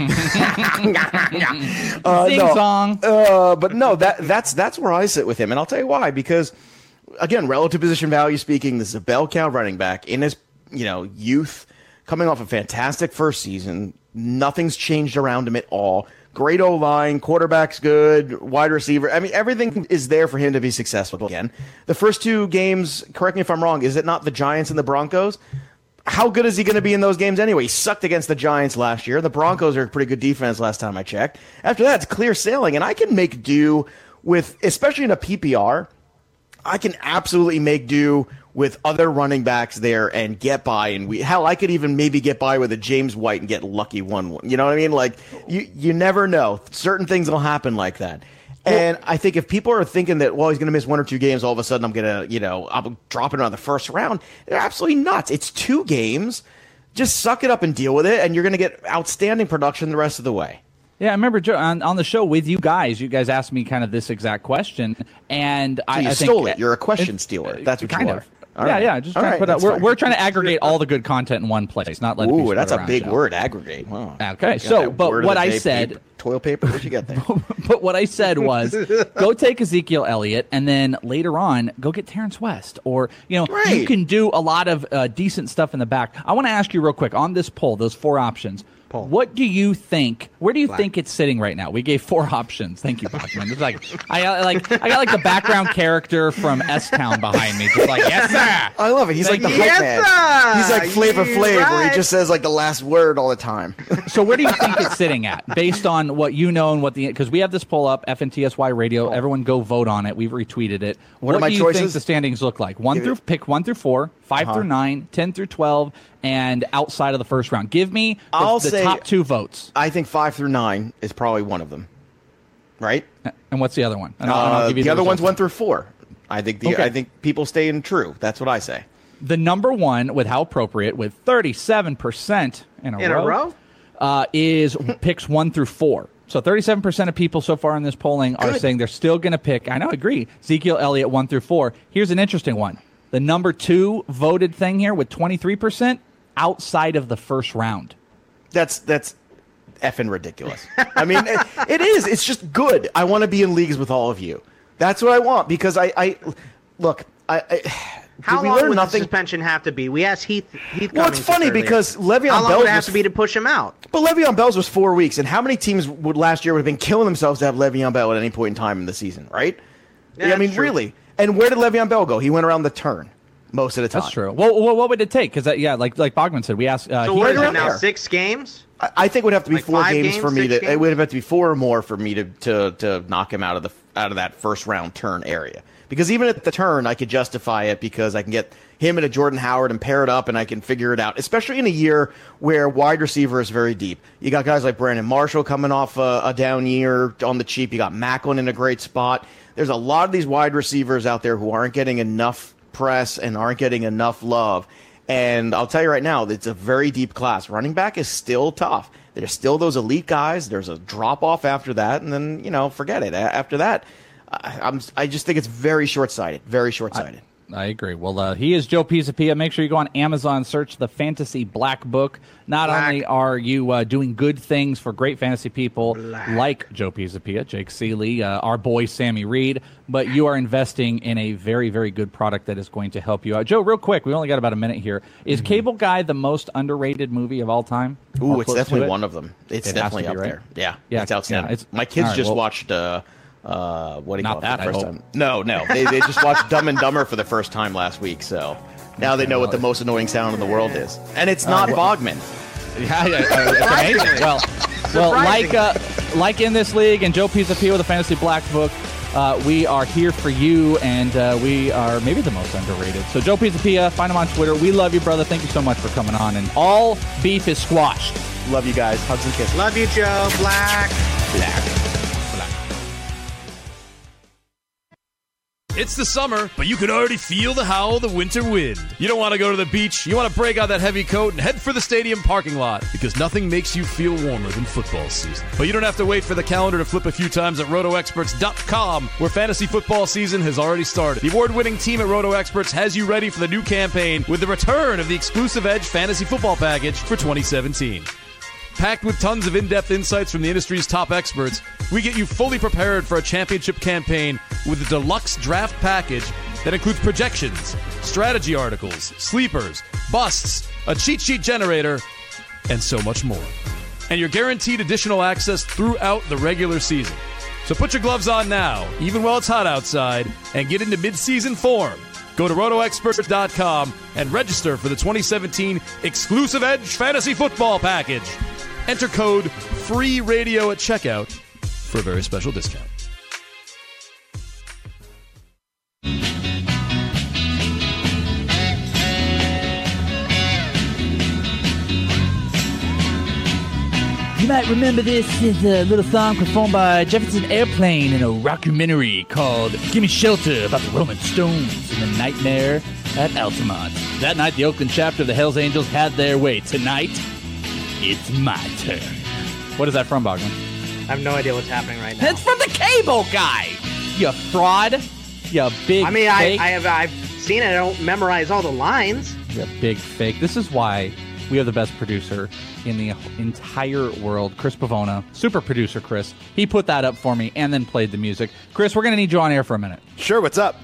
uh, Sing no, song. Uh, but no, that that's that's where I sit with him, and I'll tell you why. Because again, relative position value speaking, this is a bell cow running back in his you know youth, coming off a fantastic first season. Nothing's changed around him at all. Great O-line, quarterback's good, wide receiver. I mean, everything is there for him to be successful again. The first two games, correct me if I'm wrong, is it not the Giants and the Broncos? How good is he going to be in those games anyway? He sucked against the Giants last year. The Broncos are a pretty good defense last time I checked. After that, it's clear sailing, and I can make do with, especially in a P P R, I can absolutely make do with other running backs there and get by. And we, hell, I could even maybe get by with a James White and get lucky one one. You know what I mean? Like, you, you never know. Certain things will happen like that. And I think if people are thinking that, well, he's going to miss one or two games, all of a sudden I'm going to, you know, I'm dropping on the first round, they're absolutely nuts. It's two games. Just suck it up and deal with it, and you're going to get outstanding production the rest of the way. Yeah, I remember Joe, on, on the show with you guys, you guys asked me kind of this exact question, and So I, you I stole think it. You're a question stealer. That's what kind you of. are. All yeah, right. yeah. Just All trying right, to put out. that's We're, fine. we're trying to aggregate all the good content in one place, not let. Ooh, it be that's a around, big Joe. word, aggregate. Wow. Okay, Got so that but word of what the I day, said, paper, toilet paper. What'd you get there? but what I said was, go take Ezekiel Elliott, and then later on, go get Terrence West, or you know, Right. you can do a lot of uh, decent stuff in the back. I want to ask you real quick on this poll, those four options. What do you think? Where do you Black. think it's sitting right now? We gave four options. Thank you, Bachman. It's like I got like I got like the background character from S Town behind me, just like yes sir. I love it. He's Thank like the you. hype Yes, man. sir. He's like Flavor You Flav, where right. he just says like the last word all the time. So where do you think it's sitting at, based on what you know and what the because we have this poll up, F N T S Y Radio. Everyone go vote on it. We've retweeted it. What are my do you choices? think the standings look like? One Give through it- pick one through four, five Uh-huh. through nine, ten through twelve, and outside of the first round. Give me the, I'll the say- top two votes. I think five through nine is probably one of them. Right? And what's the other one? And I'll, and I'll Uh, give you the other results. one's one through four. I think the Okay. I think people staying true. That's what I say. The number one, with how appropriate, with thirty-seven percent in a In row, a row? Uh, is picks one through four. So thirty-seven percent of people so far in this polling are Good. saying they're still going to pick, I know, I agree, Ezekiel Elliott one through four. Here's an interesting one. The number two voted thing here with twenty-three percent outside of the first round. That's that's effing ridiculous. I mean, it, it is. It's just good. I want to be in leagues with all of you. That's what I want because I, I look. I, I How did we long learn would nothing? the suspension have to be? We asked Heath. Heath Well, it's Cummings funny earlier. because Le'Veon How long Bell would it have was to be to push him out? But Le'Veon Bell's was four weeks, and how many teams would last year would have been killing themselves to have Le'Veon Bell at any point in time in the season, right? Yeah, I mean, that's true. really. And where did Le'Veon Bell go? He went around the turn. most of the time. That's true. Well, well what would it take? Because, yeah, like like Bogman said, we asked. Uh, so what is it now, there. six games? I, I think it would have to be like four games, games for me to. games? It would have to be four or more for me to, to, to knock him out of the out of that first round turn area. Because even at the turn, I could justify it because I can get him and a Jordan Howard and pair it up, and I can figure it out. Especially in a year where wide receiver is very deep. You got guys like Brandon Marshall coming off a, a down year on the cheap. You got Macklin in a great spot. There's a lot of these wide receivers out there who aren't getting enough press and aren't getting enough love. And I'll tell you right now, it's a very deep class. Running back is still tough. There's still those elite guys. There's a drop off after that, and then you know, forget it. After that. I, I'm, I just think it's very short-sighted, very short-sighted. I, I agree. Well, uh, he is Joe Pisapia. Make sure you go on Amazon, search the Fantasy Black Book. Not Black. only are you uh, doing good things for great fantasy people Black. like Joe Pisapia, Jake Seeley, uh, our boy Sammy Reed, but you are investing in a very, very good product that is going to help you out. Joe, real quick, we only got about a minute here. Is mm-hmm. Cable Guy the most underrated movie of all time? Ooh, it's definitely it? one of them. It's it definitely be, up right? there. Yeah, yeah, it's outstanding. Yeah, it's, My kids right, just well, watched... Uh, Uh, what do you Not call it? that, For the first I hope. time? No, no. They, they just watched Dumb and Dumber for the first time last week, so now they know what the most annoying sound in the world is. And it's not uh, well, Bogman. Yeah, yeah, uh, it's amazing. Well, well, like uh, like in this league and Joe Pisapia with the Fantasy Black Book, uh, we are here for you, and uh, we are maybe the most underrated. So Joe Pisapia, find him on Twitter. We love you, brother. Thank you so much for coming on, and all beef is squashed. Love you guys. Hugs and kisses. Love you, Joe. Black. Black. It's the summer, but you can already feel the howl of the winter wind. You don't want to go to the beach. You want to break out that heavy coat and head for the stadium parking lot because nothing makes you feel warmer than football season. But you don't have to wait for the calendar to flip a few times at roto experts dot com, where fantasy football season has already started. The award-winning team at RotoExperts has you ready for the new campaign with the return of the exclusive Edge Fantasy Football Package for twenty seventeen. Packed with tons of in-depth insights from the industry's top experts, we get you fully prepared for a championship campaign with a deluxe draft package that includes projections, strategy articles, sleepers, busts, a cheat sheet generator, and so much more. And you're guaranteed additional access throughout the regular season. So put your gloves on now, even while it's hot outside, and get into mid-season form. Go to roto experts dot com and register for the twenty seventeen exclusive Edge Fantasy Football Package. Enter code FREERADIO at checkout for a very special discount. You might remember this is a little song performed by Jefferson Airplane in a rockumentary called Gimme Shelter about the Rolling Stones and the Nightmare at Altamont. That night, the Oakland chapter of the Hells Angels had their way. Tonight, it's my turn. What is that from, Bogman? I have no idea what's happening right now. It's from the Cable Guy! You fraud. You big I mean, fake. I, I have, I've seen it. I don't memorize all the lines. You big fake. This is why we have the best producer in the entire world, Chris Pavona. Super producer, Chris. He put that up for me and then played the music. Chris, we're going to need you on air for a minute. Sure, what's up?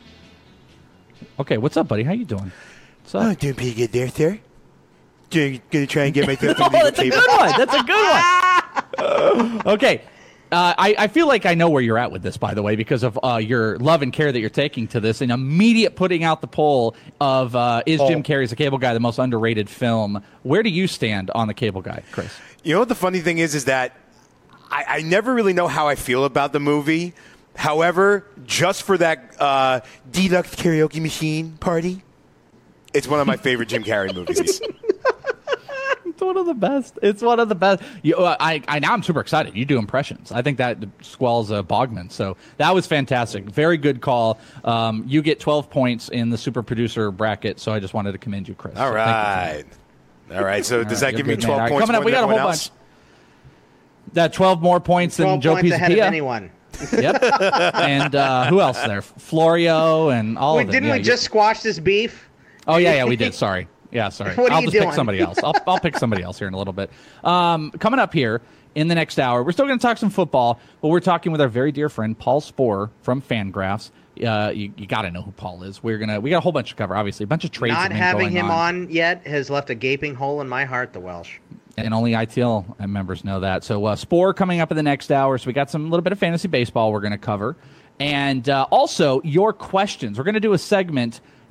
Okay, what's up, buddy? How you doing? What's up? Oh, doing pretty good there, sir. Going to try and get my third Oh, that's a good one. That's a good one. Okay. Uh, I, I feel like I know where you're at with this, by the way, because of uh, your love and care that you're taking to this and immediate putting out the poll of uh, is Jim Carrey's The Cable Guy the most underrated film? Where do you stand on The Cable Guy, Chris? You know what the funny thing is, is that I, I never really know how I feel about the movie. However, just for that uh, deluxe karaoke machine party, it's one of my favorite Jim Carrey movies. It's one of the best. It's one of the best. You, uh, I, I now I'm super excited. You do impressions. I think that squells uh, Bogman. So that was fantastic. Very good call. Um, you get twelve points in the super producer bracket. So I just wanted to commend you, Chris. All so right. All right. So All does right, that give me good, twelve right, points? Coming up, we got a whole else? bunch. That twelve more points than Joe points ahead of Pisapia. anyone. Yep. And uh, who else there? Florio and all Wait, of them. didn't yeah, we you, just squash this beef? Oh yeah, yeah, we did. Sorry. Yeah, sorry. What are I'll you just pick doing? somebody else. I'll, I'll pick somebody else here in a little bit. Um, coming up here in the next hour, we're still going to talk some football, but we're talking with our very dear friend Paul Sporer from Fangraphs. Uh, you you got to know who Paul is. We're gonna we got a whole bunch to cover. Obviously, a bunch of trades. Not have been having going him on. on yet has left a gaping hole in my heart. The Welsh. And only I T L members know that. So uh, Spore coming up in the next hour. So we got some little bit of fantasy baseball we're going to cover. And uh, also your questions. We're going to do a segment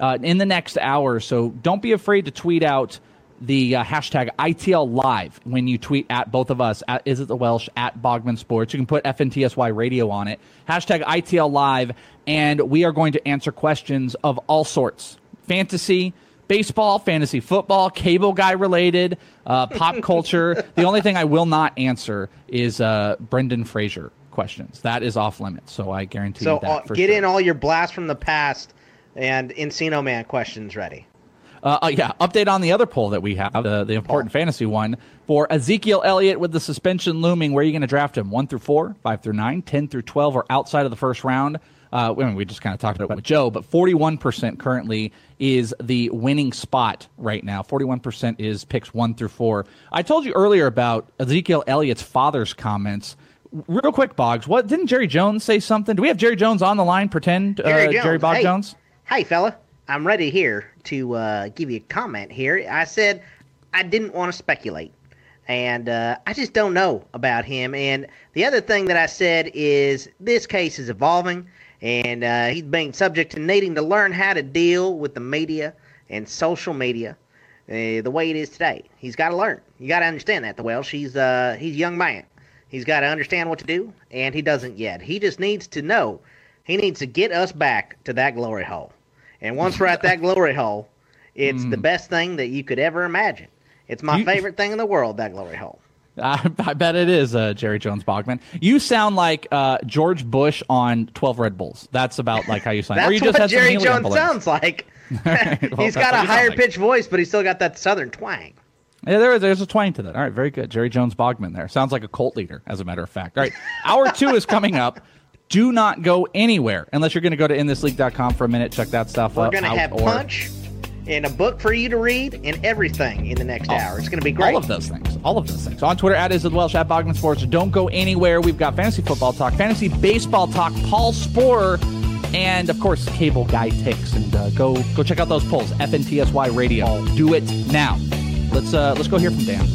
uh, in the next hour. So don't be afraid to tweet out the uh, hashtag I T L Live when you tweet at both of us, at Is It The Welsh, at Bogman Sports. You can put F N T S Y Radio on it. Hashtag I T L Live, and we are going to answer questions of all sorts. Fantasy, baseball, fantasy football, cable guy related, uh, pop culture. The only thing I will not answer is uh, Brendan Fraser questions. That is off limits, so I guarantee so you that uh, for get sure. in all your blast from the past and Encino Man questions ready. Uh, uh, yeah, update on the other poll that we have, uh, the important fantasy one. For Ezekiel Elliott with the suspension looming, where are you going to draft him? one through four, five through nine, ten through twelve, or outside of the first round? Uh, I mean, we just kind of talked about it with Joe, but forty-one percent currently is the winning spot right now. forty-one percent is picks one through four. I told you earlier about Ezekiel Elliott's father's comments. Real quick, Boggs, what didn't Jerry Jones say something? Do we have Jerry Jones on the line? Pretend uh, Jerry, Jones. Jerry Bog hey, Jones? Hey, fella. I'm ready here to uh, give you a comment here. I said I didn't want to speculate, and uh, I just don't know about him. And the other thing that I said is this case is evolving, and uh, he's being subject to needing to learn how to deal with the media and social media uh, the way it is today. He's got to learn. You got to understand that, the Welsh. He's, uh, he's a young man. He's got to understand what to do, and he doesn't yet. He just needs to know. He needs to get us back to that glory hole. And once we're at that glory hole, it's mm. the best thing that you could ever imagine. It's my you, favorite thing in the world, that glory hole. I, I bet it is, uh, Jerry Jones Bogman. You sound like uh, George Bush on twelve Red Bulls. That's about like how you sound. That's or you just what had Jerry Jones balloons. sounds like. well, he's got a higher pitched like. voice, but he's still got that southern twang. Yeah, there, there's a twang to that. All right, very good. Jerry Jones Bogman there. Sounds like a cult leader, as a matter of fact. All right, hour two is coming up. Do not go anywhere unless you're going to go to in this league dot com for a minute. Check that stuff We're out. We're going to have or... punch and a book for you to read and everything in the next all, hour. It's going to be great. All of those things. All of those things. On Twitter, at Is It Welsh, at Bogman Sports. Don't go anywhere. We've got fantasy football talk, fantasy baseball talk, Paul Sporer, and, of course, cable guy ticks. And uh, go go check out those polls. F N T S Y Radio. Do it now. Let's uh, let's go hear from Dan.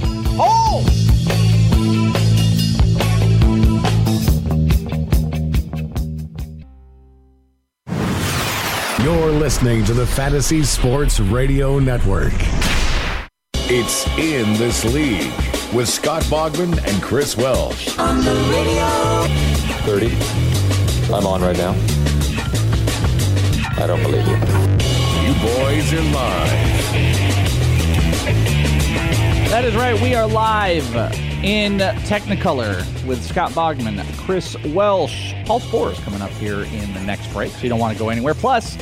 Oh! You're listening to the Fantasy Sports Radio Network. It's In This League with Scott Bogman and Chris Welsh. On the radio. thirty. I'm on right now. I don't believe you. You boys are live. That is right. We are live in Technicolor with Scott Bogman, Chris Welsh. Paul Sporer is coming up here in the next break, so you don't want to go anywhere. Plus,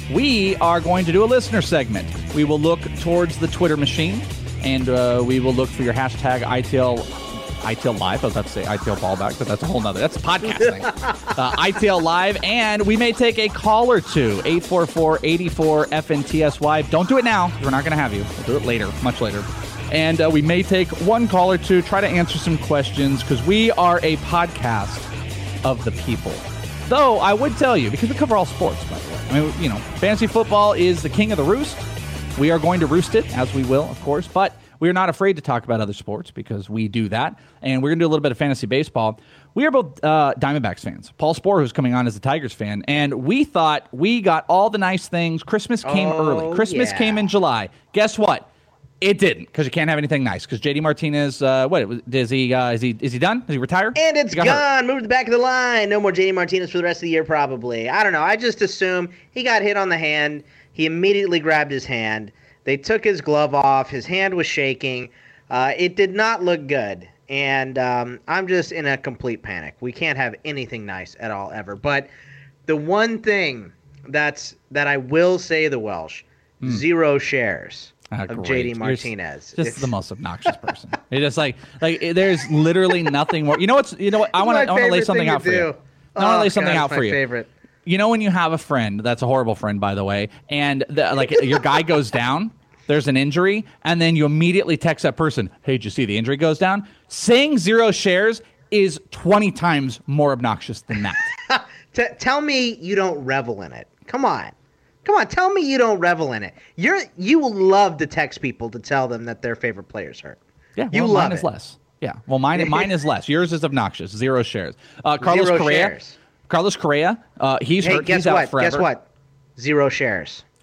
we are going to do a listener segment. We will look towards the Twitter machine, and uh, we will look for your hashtag I T L, I T L Live. I was about to say I T L Ballback, but that's a whole nother. That's podcasting. uh, I T L Live, and we may take a call or two. eight four four, eight four, F N T S Y. Don't do it now. We're not going to have you. We'll do it later, much later. And uh, we may take one call or two, try to answer some questions, because we are a podcast of the people. Though, I would tell you, because we cover all sports, by the way. I mean, you know, fantasy football is the king of the roost. We are going to roost it, as we will, of course. But we are not afraid to talk about other sports, because we do that. And we're going to do a little bit of fantasy baseball. We are both uh, Diamondbacks fans. Paul Sporer, who's coming on, is a Tigers fan. And we thought we got all the nice things. Christmas came oh, early. Christmas yeah. came in July. Guess what? It didn't, because you can't have anything nice. Because J D Martinez, uh, what is he? Uh, is he? Is he done? Is he retired? And it's gone. Hurt. Moved to the back of the line. No more J D Martinez for the rest of the year, probably. I don't know. I just assume he got hit on the hand. He immediately grabbed his hand. They took his glove off. His hand was shaking. Uh, it did not look good. And um, I'm just in a complete panic. We can't have anything nice at all ever. But the one thing that's that I will say, the Welsh, mm. zero shares. Uh, of J D Martinez. You're just it's... the most obnoxious person. It's just like like there's literally nothing more. You know what's you know what I want to I want to lay something out for you. I want to lay something out for you. Favorite. You know when you have a friend that's a horrible friend, by the way, and the, like your guy goes down, there's an injury, and then you immediately text that person, "Hey, did you see the injury goes down?" Saying zero shares is twenty times more obnoxious than that. T- tell me you don't revel in it. Come on. Come on, tell me you don't revel in it. You're you will love to text people to tell them that their favorite player's hurt. Yeah, well, you mine love is it. less. Yeah, well, mine mine is less. Yours is obnoxious. Zero shares. Uh, Carlos Zero Correa. Shares. Carlos Correa. Uh, he's hey, hurt. Guess he's what? out forever. Guess what? Zero shares.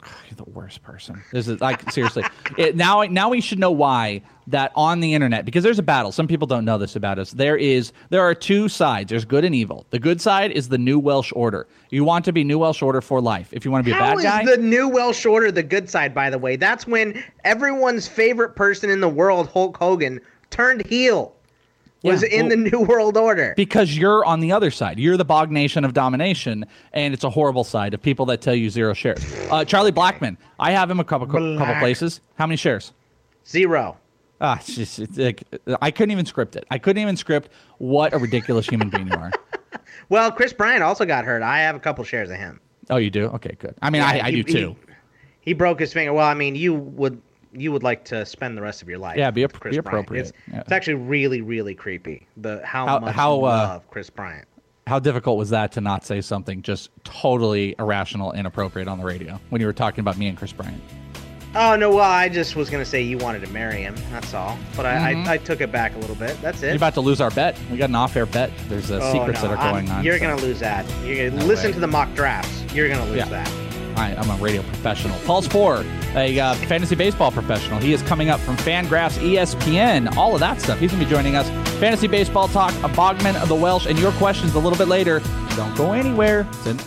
You're the worst person. This is like seriously. It, now, now we should know why that on the internet, because there's a battle. Some people don't know this about us. There is there are two sides. There's good and evil. The good side is the New Welsh Order. You want to be New Welsh Order for life. If you want to be a How bad guy, is the New Welsh Order the good side? By the way, that's when everyone's favorite person in the world, Hulk Hogan, turned heel. Was Yeah, in well, the New World Order. because you're on the other side. You're the Bog Nation of domination, and it's a horrible side of people that tell you zero shares. Uh, Charlie Blackman, I have him a couple couple Black. places. How many shares? Zero. Ah, it's just, it's like, I couldn't even script it. I couldn't even script what a ridiculous human being you are. Well, Chris Bryant also got hurt. I have a couple shares of him. Oh, you do? Okay, good. I mean, Yeah, I, I he- do too. He, he broke his finger. Well, I mean, you would you would like to spend the rest of your life. Yeah, be, with ap- Chris be Bryant. appropriate. It's, Yeah. it's actually really, really creepy. The how, How- much how, you uh, love Chris Bryant. How difficult was that to not say something just totally irrational, inappropriate on the radio when you were talking about me and Chris Bryant? Oh no, well, I just was gonna say you wanted to marry him. That's all. But I, Mhm. I, I took it back a little bit. That's it. You're about to lose our bet. We got an off-air bet. There's uh, Oh, secrets no, that are I'm- going on. You're so- gonna lose that. You're gonna No listen way. to the mock drafts. You're gonna lose Yeah. that. I, I'm a radio professional. Paul Sporer, a uh, fantasy baseball professional. He is coming up from Fangraphs, E S P N, all of that stuff. He's going to be joining us. Fantasy baseball talk, a Bogman of the Welsh, and your questions a little bit later. Don't go anywhere. It's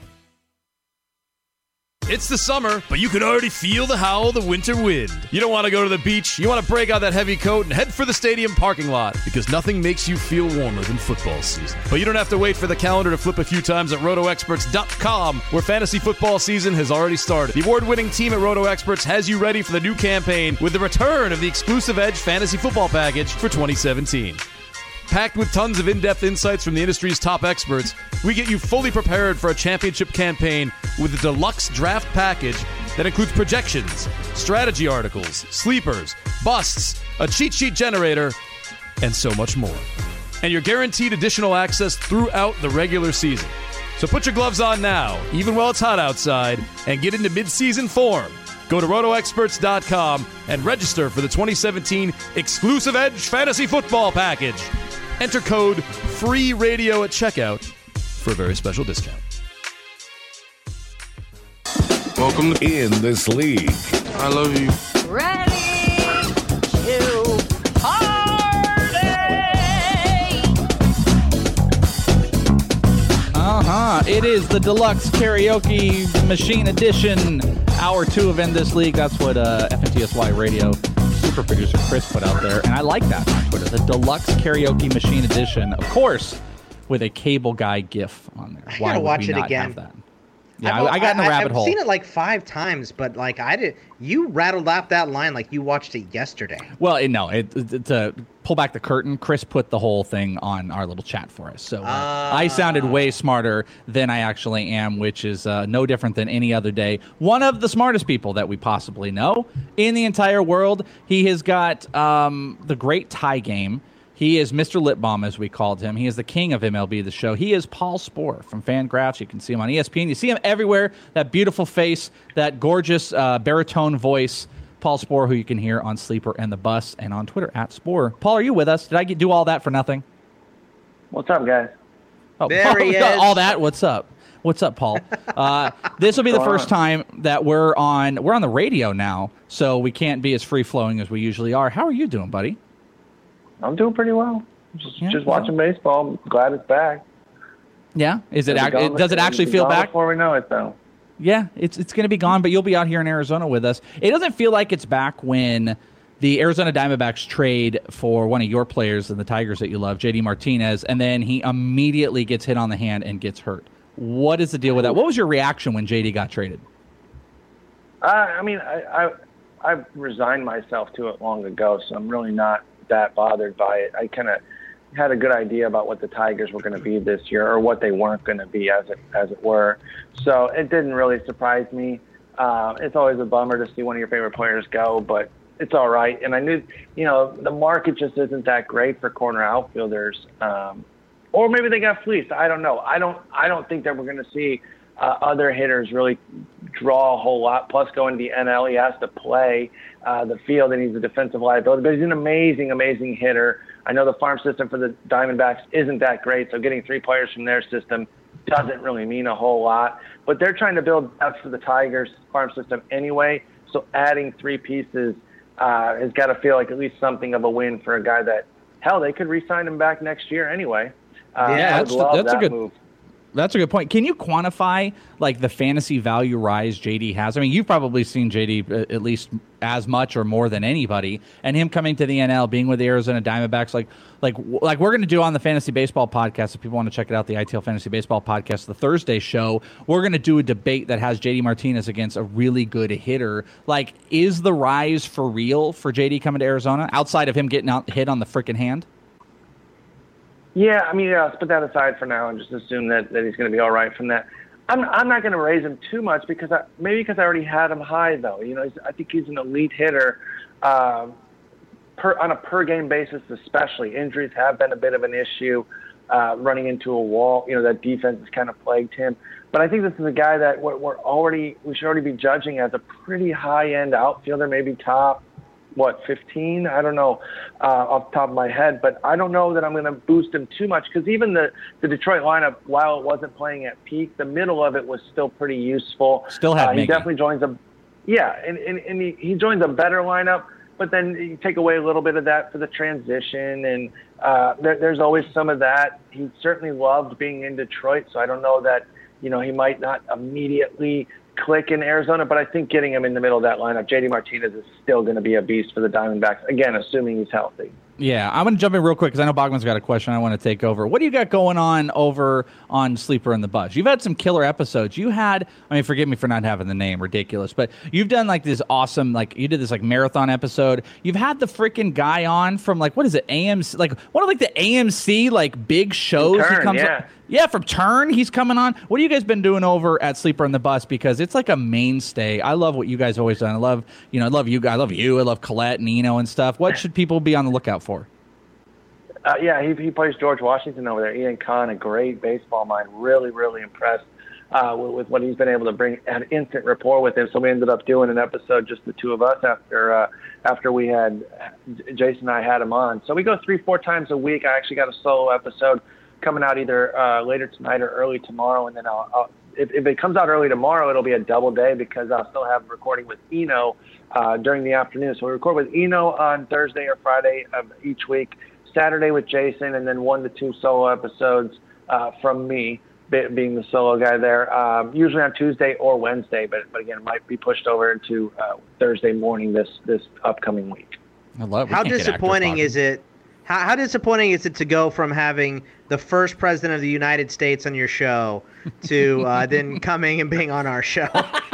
It's the summer, but you can already feel the howl of the winter wind. You don't want to go to the beach. You want to break out that heavy coat and head for the stadium parking lot because nothing makes you feel warmer than football season. But you don't have to wait for the calendar to flip a few times at roto experts dot com, where fantasy football season has already started. The award-winning team at RotoExperts has you ready for the new campaign with the return of the exclusive Edge Fantasy Football Package for twenty seventeen. Packed with tons of in-depth insights from the industry's top experts, we get you fully prepared for a championship campaign with a deluxe draft package that includes projections, strategy articles, sleepers, busts, a cheat sheet generator, and so much more. And you're guaranteed additional access throughout the regular season. So put your gloves on now, even while it's hot outside, and get into mid-season form. Go to roto experts dot com and register for the twenty seventeen exclusive Edge Fantasy Football Package. Enter code FREERADIO at checkout for a very special discount. Welcome to In This League. I love you. Ready to party! Uh-huh. It is the Deluxe Karaoke Machine Edition, Hour two of In This League. That's what uh, F N T S Y Radio super producer Chris put out there, and I like that on Twitter. The Deluxe Karaoke Machine Edition, of course, with a Cable Guy GIF on there. I Why gotta would watch we it not again. have that? Yeah, I've- I, I got in the I- rabbit I've hole. seen it like five times, but like I did, you rattled off that line like you watched it yesterday. Well, it, no, it, it, to pull back the curtain, Chris put the whole thing on our little chat for us. So uh, I sounded way smarter than I actually am, which is uh, no different than any other day. One of the smartest people that we possibly know in the entire world. He has got um, the great tie game. He is Mister Lipbaum, as we called him. He is the king of M L B The Show. He is Paul Sporer from Fangraphs. You can see him on E S P N. You see him everywhere. That beautiful face, that gorgeous uh, baritone voice. Paul Sporer, who you can hear on Sleeper and the Bus, and on Twitter at Sporer. Paul, are you with us? Did I get, do all that for nothing? What's up, guys? Oh, There he is. all that. What's up? What's up, Paul? Uh, this will be the What's going first time that we're on. We're on the radio now, so we can't be as free flowing as we usually are. How are you doing, buddy? I'm doing pretty well. Just, Yeah, just well. watching baseball. I'm glad it's back. Yeah, is it? It'll Ac- be it gone- does it it'll actually be feel gone back? before we know it, though? Yeah, it's it's going to be gone, but you'll be out here in Arizona with us. It doesn't feel like it's back when the Arizona Diamondbacks trade for one of your players in the Tigers that you love, J D Martinez, and then he immediately gets hit on the hand and gets hurt. What is the deal with that? What was your reaction when J D got traded? Uh, I mean, I, I I've resigned myself to it long ago, so I'm really not that bothered by it. I kind of had a good idea about what the Tigers were going to be this year, or what they weren't going to be, as it as it were. So it didn't really surprise me. Uh, it's always a bummer to see one of your favorite players go, but it's all right. And I knew, you know, the market just isn't that great for corner outfielders, um, or maybe they got fleeced. I don't know. I don't. I don't think that we're going to see uh, other hitters really draw a whole lot. Plus, going to the N L, he has to play uh, the field, and he's a defensive liability. But he's an amazing, amazing hitter. I know the farm system for the Diamondbacks isn't that great, so getting three players from their system doesn't really mean a whole lot. But they're trying to build depth for the Tigers farm system anyway, so adding three pieces uh, has got to feel like at least something of a win for a guy that, hell, they could re-sign him back next year anyway. Uh, yeah, I would that's, love that's that a good move. That's a good point. Can you quantify like the fantasy value rise J D has? I mean, you've probably seen J D at least as much or more than anybody, and him coming to the N L, being with the Arizona Diamondbacks, like like like we're going to do on the Fantasy Baseball Podcast. If people want to check it out, the I T L Fantasy Baseball Podcast, the Thursday show, we're going to do a debate that has J D Martinez against a really good hitter. Like, is the rise for real for J D coming to Arizona outside of him getting out hit on the freaking hand? Yeah, I mean, yeah, let's put that aside for now and just assume that, that he's going to be all right from that. I'm I'm not going to raise him too much because I, maybe because I already had him high though. You know, he's, I think he's an elite hitter, uh, per on a per game basis especially. Injuries have been a bit of an issue, uh, running into a wall. You know, that defense has kind of plagued him. But I think this is a guy that we're, we're already we should already be judging as a pretty high end outfielder, maybe top. What, fifteen? I don't know uh, off the top of my head, but I don't know that I'm going to boost him too much because even the, the Detroit lineup, while it wasn't playing at peak, the middle of it was still pretty useful. Still had uh, He Miggy. definitely joins a, yeah, and, and, and he, he joins a better lineup, but then you take away a little bit of that for the transition, and uh, there, there's always some of that. He certainly loved being in Detroit, so I don't know that, you know, he might not immediately click in Arizona, but I think getting him in the middle of that lineup, J D Martinez is still going to be a beast for the Diamondbacks, again, assuming he's healthy. Yeah, I'm going to jump in real quick because I know Bogman's got a question I want to take over. What do you got going on over on Sleeper in the Buzz? You've had some killer episodes. You had, I mean, forgive me for not having the name, ridiculous, but you've done like this awesome, like you did this like marathon episode. You've had the freaking guy on from like, what is it, A M C, like one of like the A M C like big shows. Turn, he comes yeah. on, yeah, from Turn, he's coming on. What have you guys been doing over at Sleeper in the Bus? Because it's like a mainstay. I love what you guys always done. I love, you know, I love you guys. I love you. I love Colette and Eno and stuff. What should people be on the lookout for? Uh, yeah, he, he plays George Washington over there. Ian Kahn, a great baseball mind. Really, really impressed uh, with, with what he's been able to bring. Had instant rapport with him. So we ended up doing an episode, just the two of us, after uh, after we had Jason and I had him on. So we go three, four times a week. I actually got a solo episode coming out either uh, later tonight or early tomorrow, and then I'll, I'll if, if it comes out early tomorrow, it'll be a double day because I'll still have recording with Eno uh, during the afternoon. So we record with Eno on Thursday or Friday of each week. Saturday with Jason, and then one to two solo episodes uh, from me, be, being the solo guy there, um, usually on Tuesday or Wednesday, but but again, it might be pushed over into uh, Thursday morning this this upcoming week. I love. How disappointing is it? How, how disappointing is it to go from having the first president of the United States on your show to uh, then coming and being on our show?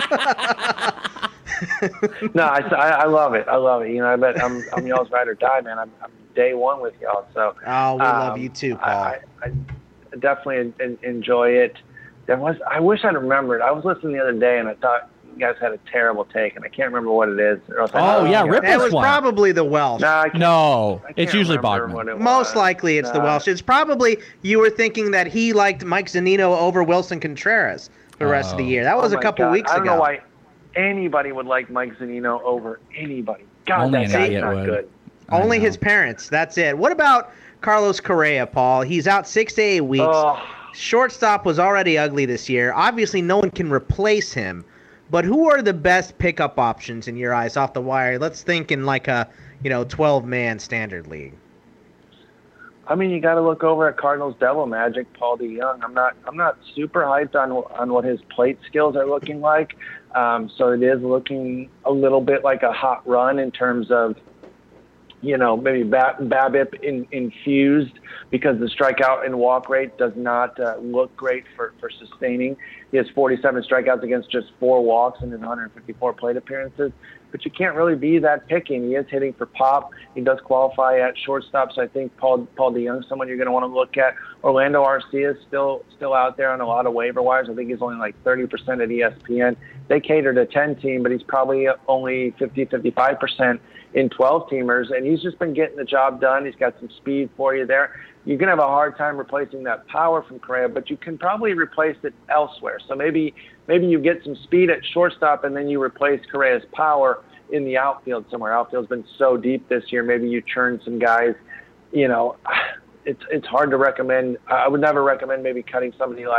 No, I, I, I love it. I love it. You know, I bet I'm I'm y'all's ride or die, man. I'm, I'm day one with y'all. So oh, we um, love you too, Paul. I, I, I definitely en- enjoy it. There was I wish I'd remembered. I was listening the other day and I thought you guys had a terrible take, and I can't remember what it is. Or else I Oh, yeah, Rip It was was one. probably the Welsh. No, I can't, No, I can't it's usually remember Bogman. what it was. Most likely it's the No. Welsh. It's probably you were thinking that he liked Mike Zunino over Wilson Contreras the rest of the Oh. year. That was Oh a my couple God. weeks I don't ago. know why anybody would like Mike Zunino over anybody. God, Only that an guy's idiot not would. good. I Only know. his parents. That's it. What about Carlos Correa, Paul? He's out six to eight weeks. Oh. Shortstop was already ugly this year. Obviously, no one can replace him. But who are the best pickup options in your eyes off the wire? Let's think in like a you know twelve-man standard league. I mean, you got to look over at Cardinals Devil Magic, Paul DeYoung. I'm not, I'm not super hyped on on what his plate skills are looking like. Um, so it is looking a little bit like a hot run in terms of, you know, maybe Bab- BABIP in, infused because the strikeout and walk rate does not uh, look great for, for sustaining. He has forty-seven strikeouts against just four walks in his one hundred fifty-four plate appearances. But you can't really be that picky. He is hitting for pop. He does qualify at shortstop, so I think Paul Paul DeYoung is someone you're going to want to look at. Orlando Arcia is still still out there on a lot of waiver wires. I think he's only like thirty percent at E S P N. They cater to ten team, but he's probably only fifty, fifty-five percent in twelve-teamers, and he's just been getting the job done. He's got some speed for you there. You're going to have a hard time replacing that power from Correa, but you can probably replace it elsewhere. So maybe maybe you get some speed at shortstop, and then you replace Correa's power in the outfield somewhere. Outfield's been so deep this year. Maybe you churn some guys. You know, it's it's hard to recommend. I would never recommend maybe cutting somebody like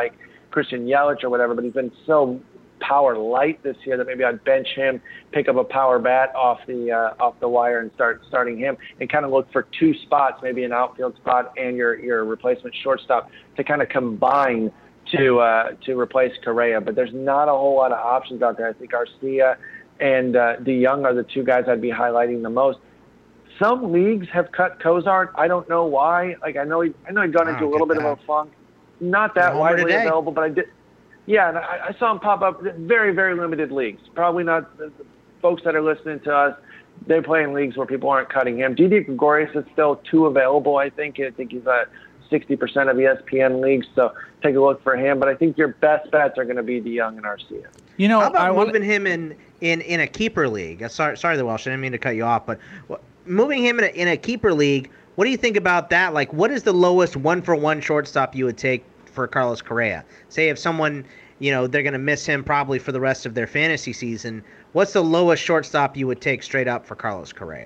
Christian Yelich or whatever, but he's been so power light this year that maybe I'd bench him, pick up a power bat off the uh, off the wire and start starting him, and kind of look for two spots, maybe an outfield spot and your your replacement shortstop to kind of combine to uh, to replace Correa. But there's not a whole lot of options out there. I think Arcia and uh, DeYoung are the two guys I'd be highlighting the most. Some leagues have cut Cozart. I don't know why. Like I know he, I know he'd gone into a little bit that. of a funk. Not that widely today. available, but I did. Yeah, and I, I saw him pop up in very, very limited leagues. Probably not the, the folks that are listening to us. They play in leagues where people aren't cutting him. Didi Gregorius is still too available, I think. I think he's at sixty percent of E S P N leagues, so take a look for him. But I think your best bets are going to be DeYoung and Arcia. You know, how about I moving wanna... him in, in, in a keeper league? Uh, sorry, sorry, the Welsh. I didn't mean to cut you off, but moving him in a, in a keeper league, what do you think about that? Like, what is the lowest one-for-one shortstop you would take for Carlos Correa? Say if someone, you know, they're going to miss him probably for the rest of their fantasy season, what's the lowest shortstop you would take straight up for Carlos Correa?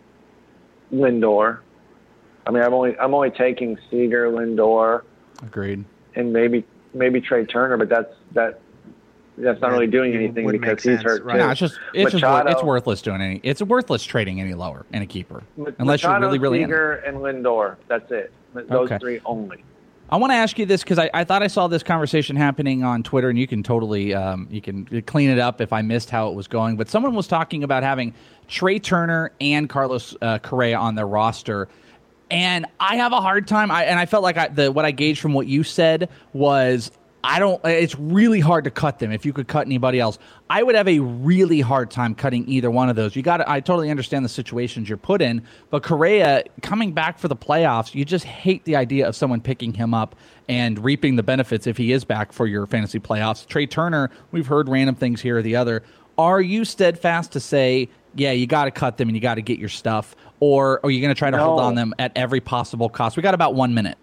Lindor. I mean, I'm only I'm only taking Seager, Lindor. Agreed. And maybe maybe Trey Turner, but that's that that's not That really doing anything because he's sense, hurt right. too. No, it's just it's Machado, just it's worthless doing any. It's worthless trading any lower in a keeper unless Machado, you're really really. Seager, and Lindor. That's it. Those Okay. three only. I want to ask you this because I, I thought I saw this conversation happening on Twitter, and you can totally um, you can clean it up if I missed how it was going. But someone was talking about having Trey Turner and Carlos uh, Correa on their roster, and I have a hard time. I, and I felt like I, the what I gauged from what you said was I don't. It's really hard to cut them. If you could cut anybody else, I would have a really hard time cutting either one of those. You got. to I totally understand the situations you're put in, but Correa coming back for the playoffs, you just hate the idea of someone picking him up and reaping the benefits if he is back for your fantasy playoffs. Trey Turner, we've heard random things here or the other. Are you steadfast to say, yeah, you got to cut them and you got to get your stuff, or are you going to try to No. hold on them at every possible cost? We got about one minute.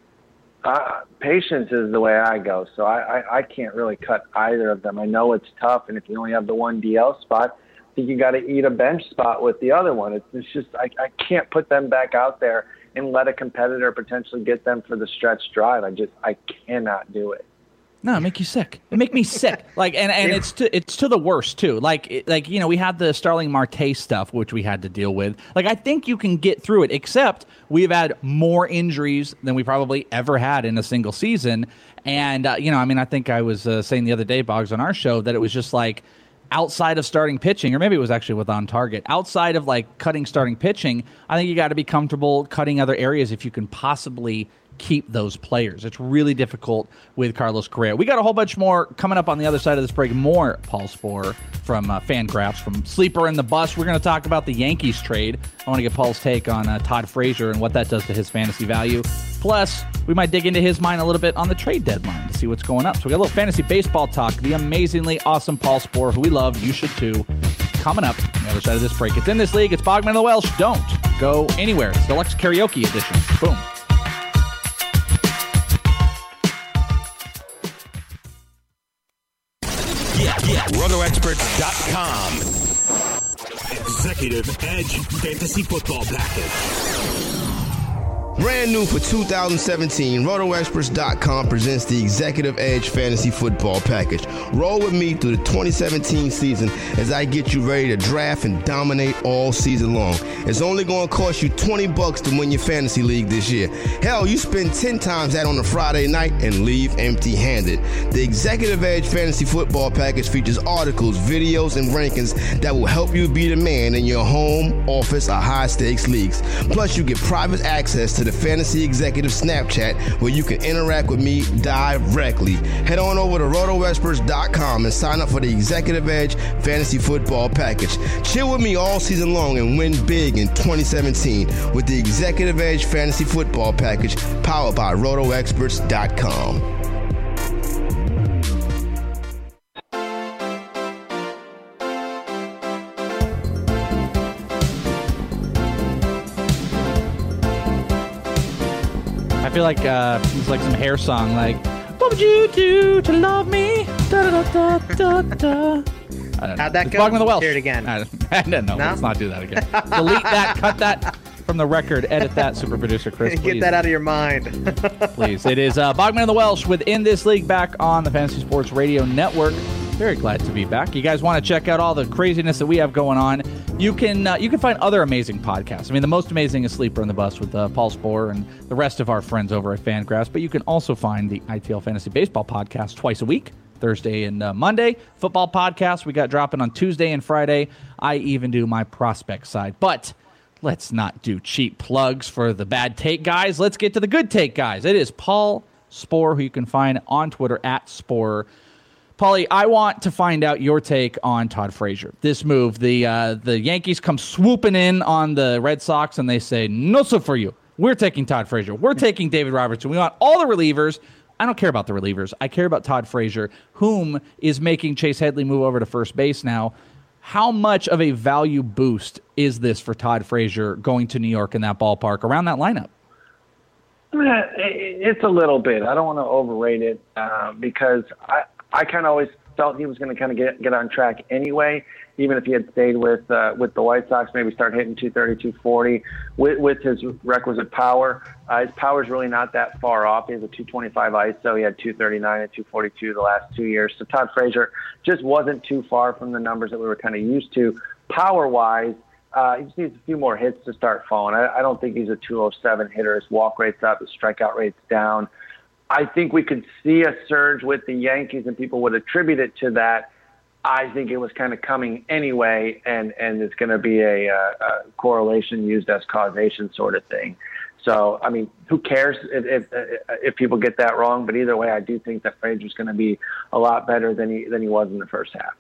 Uh, patience is the way I go, so I, I, I can't really cut either of them. I know it's tough, and if you only have the one D L spot, I think you got to eat a bench spot with the other one. It's, it's just I, I can't put them back out there and let a competitor potentially get them for the stretch drive. I just I cannot do it. No, it make you sick. It make me sick. Like, and, and it's to it's to the worst too. Like, it- like you know, we had the Starling Marte stuff, which we had to deal with. Like, I think you can get through it. Except we've had more injuries than we probably ever had in a single season. And uh, you know, I mean, I think I was uh, saying the other day, Boggs, on our show, that it was just like outside of starting pitching, or maybe it was actually with On Target. Outside of like cutting starting pitching, I think you got to be comfortable cutting other areas if you can possibly keep those players. It's really difficult with Carlos Correa. We got a whole bunch more coming up on the other side of this break. More Paul Sporer from uh, Fangraphs, from Sleeper in the Bus. We're going to talk about the Yankees trade. I want to get Paul's take on uh, Todd Frazier and what that does to his fantasy value. Plus, we might dig into his mind a little bit on the trade deadline to see what's going up. So we got a little fantasy baseball talk. The amazingly awesome Paul Sporer, who we love, you should too, coming up on the other side of this break. It's In This League. It's Bogman and the Welsh. Don't go anywhere. It's Deluxe Karaoke Edition. Boom. Yeah, yeah. Roto Expert dot com. Executive Edge Fantasy Football Package. Brand new for two thousand seventeen, Roto Experts dot com presents the Executive Edge Fantasy Football Package. Roll with me through the twenty seventeen season as I get you ready to draft and dominate all season long. It's only going to cost you twenty bucks to win your fantasy league this year. Hell, you spend ten times that on a Friday night and leave empty-handed. The Executive Edge Fantasy Football Package features articles, videos, and rankings that will help you be the man in your home, office, or high-stakes leagues. Plus, you get private access to the Fantasy Executive Snapchat where you can interact with me directly. Head on over to Roto Experts dot com and sign up for the Executive Edge Fantasy Football Package. Chill with me all season long and win big in twenty seventeen with the Executive Edge Fantasy Football Package powered by Roto Experts dot com. I feel like uh, it's like some hair song, like, what would you do to love me? Da, da, da, da, da. I don't know. How'd that It's go? Bogman the Welsh. Hear it again. I don't, no, No? let's not do that again. Delete that, cut that. from the record. Edit that, super producer Chris, please. Get that out of your mind. Please. It is uh, Bogman and the Welsh within this league back on the Fantasy Sports Radio Network. Very glad to be back. You guys want to check out all the craziness that we have going on, you can uh, you can find other amazing podcasts. I mean, the most amazing is Sleeper on the Bus with uh, Paul Sporer and the rest of our friends over at Fangraphs. But you can also find the I T L Fantasy Baseball podcast twice a week, Thursday and uh, Monday. Football podcast we got dropping on Tuesday and Friday. I even do my prospect side. But let's not do cheap plugs for the bad take guys. Let's get to the good take guys. It is Paul Sporer, who you can find on Twitter at Sporer. Paulie, I want to find out your take on Todd Frazier. This move, the uh, the Yankees come swooping in on the Red Sox, and they say, no, so for you. We're taking Todd Frazier. We're taking David Robertson. We want all the relievers. I don't care about the relievers. I care about Todd Frazier, whom is making Chase Headley move over to first base now. How much of a value boost is this for Todd Frazier going to New York in that ballpark around that lineup? It's a little bit. I don't want to overrate it uh, because I, I kind of always felt he was going to kind of get get on track anyway, even if he had stayed with uh, with the White Sox, maybe start hitting two thirty, two forty with, with his requisite power. Uh, his power is really not that far off. He has a two twenty-five I S O. He had two thirty-nine and two forty-two the last two years. So Todd Frazier just wasn't too far from the numbers that we were kind of used to. Power-wise, uh, he just needs a few more hits to start falling. I, I don't think he's a two oh seven hitter. His walk rate's up. His strikeout rate's down. I think we could see a surge with the Yankees, and people would attribute it to that. I think it was kind of coming anyway, and, and it's going to be a, a, a correlation used as causation sort of thing. So, I mean, who cares if, if if people get that wrong? But either way, I do think that Frazier's going to be a lot better than he than he was in the first half.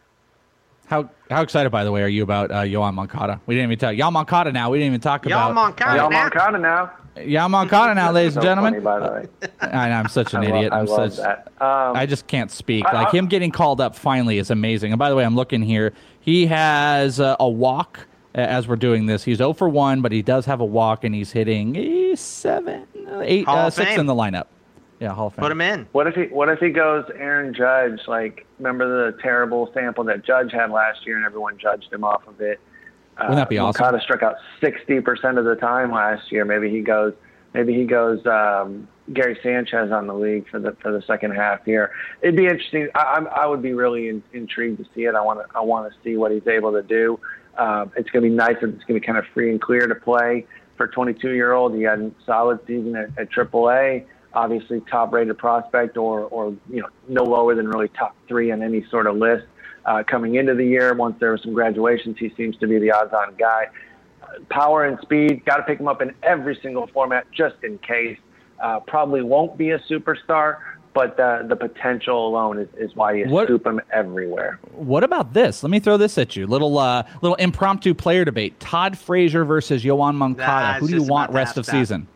How how excited, by the way, are you about uh, Yoan Moncada? We didn't even talk. Yoan Moncada now. We didn't even talk Yoan about Moncada Yoan now. Moncada now. Yoan Moncada now, ladies and So gentlemen. funny, by the way. I know, I'm such an I idiot. Love, I'm I love such. that. Um, I just can't speak. I- Like I- him getting called up finally is amazing. And by the way, I'm looking here. He has uh, a walk uh, as we're doing this. He's oh for one, but he does have a walk, and he's hitting eh, seven, eight, Hall uh, of six Fame. in the lineup. Yeah, Hall of Fame. Put him in. What if he What if he goes Aaron Judge? Like, remember the terrible sample that Judge had last year, and everyone judged him off of it. Wouldn't that be uh, awesome? Moncada struck out sixty percent of the time last year. Maybe he goes. Maybe he goes um, Gary Sanchez on the league for the for the second half here. It'd be interesting. I, I'm, I would be really in, intrigued to see it. I want to I want to see what he's able to do. Um, it's going to be nice if it's going to be kind of free and clear to play for a twenty-two-year-old. He had a solid season at, at triple A. Obviously, top-rated prospect, or or you know no lower than really top three on any sort of list uh, coming into the year. Once there were some graduations, he seems to be the odds-on guy. Power and speed, got to pick him up in every single format just in case. Uh, probably won't be a superstar, but the, the potential alone is, is why you What- scoop him everywhere. What about this? Let me throw this at you. Little uh, little impromptu player debate. Todd Frazier versus Yoan Moncada. Nah, I Who was do you just want about to rest ask of that. season?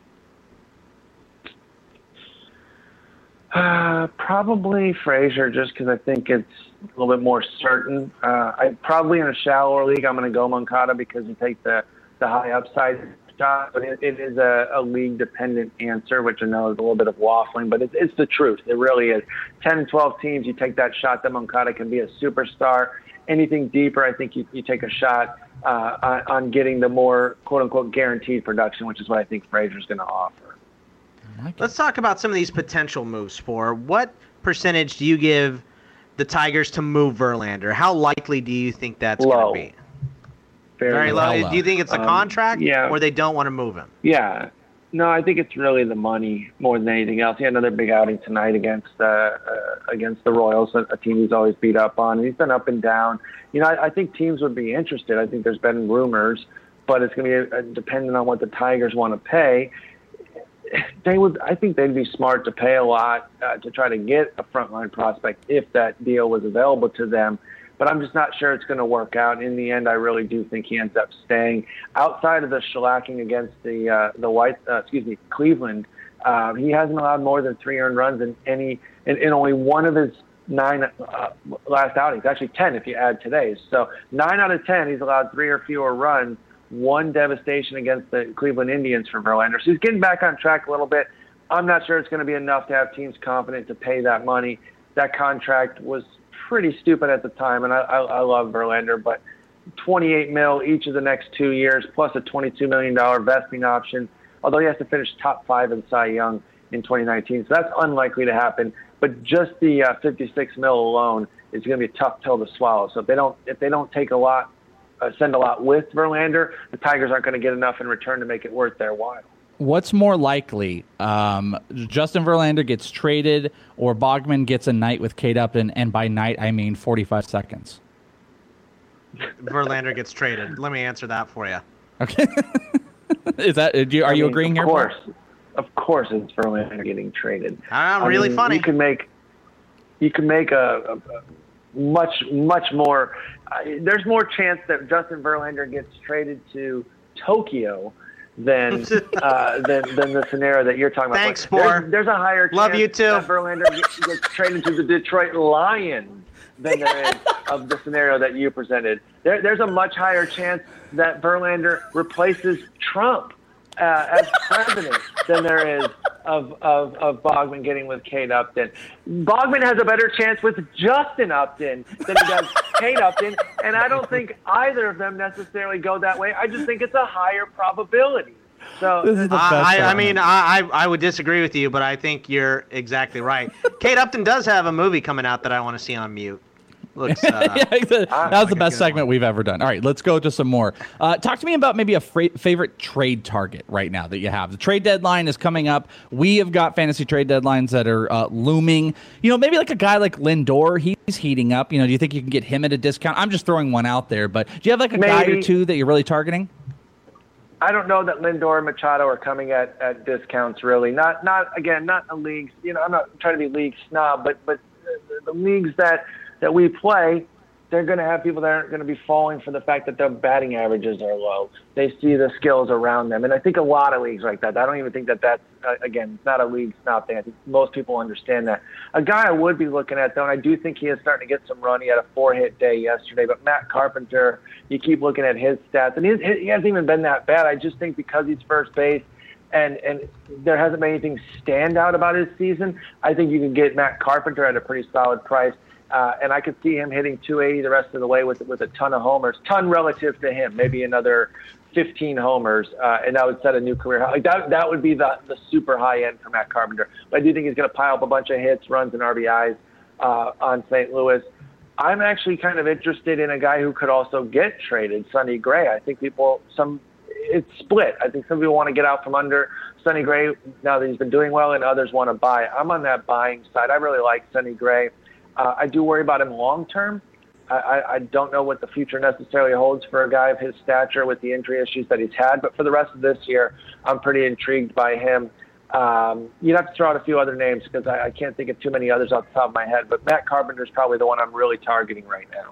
Uh, probably Frazier, just because I think it's a little bit more certain. Uh, I probably in a shallower league, I'm going to go Moncada because you take the, the high upside shot, but it, it is a, a league dependent answer, which I know is a little bit of waffling, but it's, it's the truth. It really is. ten and twelve teams, you take that shot that Moncada can be a superstar. Anything deeper, I think you, you take a shot uh, on, on getting the more quote unquote guaranteed production, which is what I think Frazier's going to offer. Let's talk about some of these potential moves. For what percentage do you give the Tigers to move Verlander? How likely do you think that's going Low. to be? Very, Very low. low. Do you think it's a Um, contract, yeah. or they don't want to move him? Yeah. No, I think it's really the money more than anything else. He had another big outing tonight against uh, uh, against the Royals, a, a team he's always beat up on. And he's been up and down. You know, I, I think teams would be interested. I think there's been rumors, but it's going to be uh, dependent on what the Tigers want to pay. They would, I think they'd be smart to pay a lot uh, to try to get a frontline prospect if that deal was available to them. But I'm just not sure it's going to work out. In the end, I really do think he ends up staying. Outside of the shellacking against the uh, the White, uh, excuse me, Cleveland, uh, he hasn't allowed more than three earned runs in any in, in only one of his nine uh, last outings. Actually, ten if you add today's. So nine out of ten, he's allowed three or fewer runs. One devastation against the Cleveland Indians for Verlander. So he's getting back on track a little bit. I'm not sure it's going to be enough to have teams confident to pay that money. That contract was pretty stupid at the time, and I, I, I love Verlander, but twenty-eight mil each of the next two years, plus a twenty-two million dollars vesting option, although he has to finish top five in Cy Young in twenty nineteen. So that's unlikely to happen. But just the uh, fifty-six mil alone is going to be a tough pill to swallow. So if they don't, if they don't take a lot, uh, send a lot with Verlander, the Tigers aren't going to get enough in return to make it worth their while. What's more likely, um, Justin Verlander gets traded or Bogman gets a night with Kate Upton, and by night I mean forty-five seconds? Verlander gets traded. Let me answer that for you. Okay. Is that? Do you, are I you mean, agreeing of here? Course, of course, it's Verlander getting traded. I'm really I mean, funny. You can make, you can make a, a much, much more. Uh, there's more chance that Justin Verlander gets traded to Tokyo than uh, than than the scenario that you're talking about. Thanks, But there's, Spore. there's a higher chance Love you too. that Verlander gets, gets traded to the Detroit Lions than there is of the scenario that you presented. There, there's a much higher chance that Verlander replaces Trump uh, as president than there is of, of, of Bogman getting with Kate Upton. Bogman has a better chance with Justin Upton than he does Kate Upton, and I don't think either of them necessarily go that way. I just think it's a higher probability. So This is the best I, I one. mean, I, I I would disagree with you, but I think you're exactly right. Kate Upton does have a movie coming out that I want to see on mute. Looks, uh, Yeah, that was the best segment we've ever done. All right, let's go to some more. Uh, talk to me about maybe a fra- favorite trade target right now that you have. The trade deadline is coming up. We have got fantasy trade deadlines that are uh, looming. You know, maybe like a guy like Lindor, he's heating up. You know, do you think you can get him at a discount? I'm just throwing one out there, but do you have like a guy Maybe. or two that you're really targeting? I don't know that Lindor and Machado are coming at, at discounts, really. Not, not again, not in leagues. You know, I'm not trying to be league snob, but but the, the leagues that, that we play, they're going to have people that aren't going to be falling for the fact that their batting averages are low. They see the skills around them. And I think a lot of leagues like that. I don't even think that that's, uh, again, not a league snob thing. I think most people understand that. A guy I would be looking at, though, and I do think he is starting to get some run. He had a four-hit day yesterday. But Matt Carpenter, you keep looking at his stats, and he, he hasn't even been that bad. I just think because he's first base, and and there hasn't been anything stand out about his season, I think you can get Matt Carpenter at a pretty solid price. Uh, and I could see him hitting two eighty the rest of the way with with a ton of homers, ton relative to him, maybe another fifteen homers, uh, and that would set a new career high. Like that, that would be the, the super high end for Matt Carpenter. But I do think he's going to pile up a bunch of hits, runs, and R B Is uh, on Saint Louis. I'm actually kind of interested in a guy who could also get traded, Sonny Gray. I think people, some, it's split. I think some people want to get out from under Sonny Gray now that he's been doing well, and others want to buy. I'm on that buying side. I really like Sonny Gray. Uh, I do worry about him long term. I, I, I don't know what the future necessarily holds for a guy of his stature with the injury issues that he's had. But for the rest of this year, I'm pretty intrigued by him. Um, you'd have to throw out a few other names because I, I can't think of too many others off the top of my head. But Matt Carpenter is probably the one I'm really targeting right now.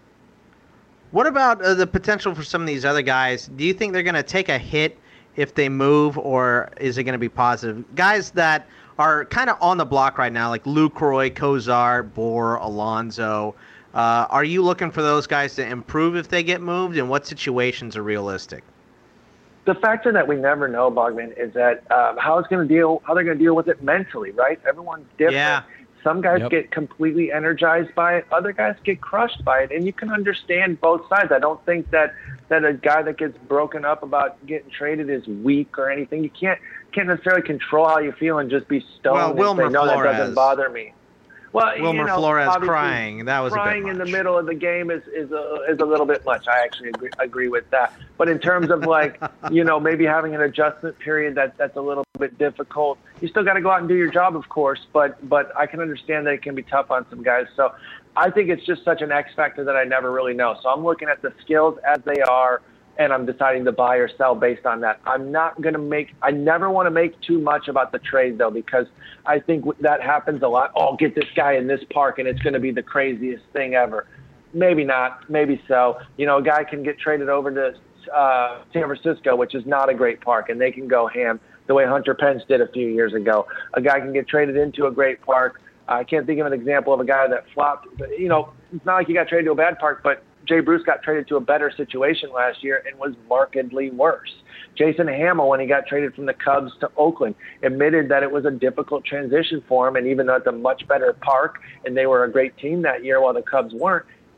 What about uh, the potential for some of these other guys? Do you think they're going to take a hit if they move, or is it going to be positive? Guys that are kind of on the block right now, like Lucroy, Kozar, Bohr, Alonso. Uh, are you looking for those guys to improve if they get moved, and what situations are realistic? The factor that we never know, Bogman, is that um, how it's going to deal, how they're going to deal with it mentally, right? Everyone's different. Yeah. Some guys Yep. get completely energized by it. Other guys get crushed by it. And you can understand both sides. I don't think that, that a guy that gets broken up about getting traded is weak or anything. You can't can't necessarily control how you feel and just be stoned Well, and Wilmer say, no, that Flores. doesn't bother me. Well, Wilmer you know, Flores obviously, crying. That was a bit crying in the much. middle of the game is is a, is a little bit much. I actually agree, agree with that. But in terms of like, you know, maybe having an adjustment period that that's a little bit difficult. You still got to go out and do your job, of course. But but I can understand that it can be tough on some guys. So I think it's just such an X factor that I never really know. So I'm looking at the skills as they are, and I'm deciding to buy or sell based on that. I'm not going to make – I never want to make too much about the trade, though, because I think that happens a lot. Oh, get this guy in this park, and it's going to be the craziest thing ever. Maybe not. Maybe so. You know, a guy can get traded over to uh, San Francisco, which is not a great park, and they can go ham the way Hunter Pence did a few years ago. A guy can get traded into a great park. I can't think of an example of a guy that flopped. You know, it's not like he got traded to a bad park, but Jay Bruce got traded to a better situation last year and was markedly worse. Jason Hamill, when he got traded from the Cubs to Oakland, admitted that it was a difficult transition for him. And even though it's a much better park and they were a great team that year while the Cubs weren't,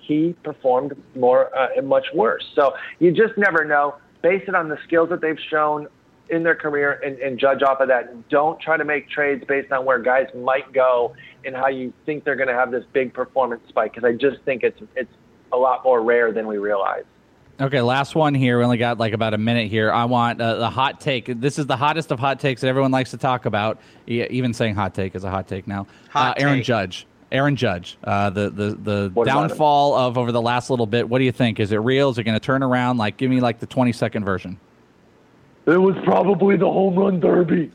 he performed more uh, and much worse. So you just never know. Base it on the skills that they've shown in their career and, and judge off of that. Don't try to make trades based on where guys might go and how you think they're going to have this big performance spike, because I just think it's it's a lot more rare than we realize. Okay, last one here. We only got like about a minute here. I want uh, the hot take. This is the hottest of hot takes that everyone likes to talk about. Yeah, even saying hot take is a hot take now. Hot uh, Aaron take. Judge. Aaron Judge. Uh, the the, the What about downfall of over the last little bit. What do you think? Is it real? Is it going to turn around? Like, give me like the twenty second version. It was probably the home run derby.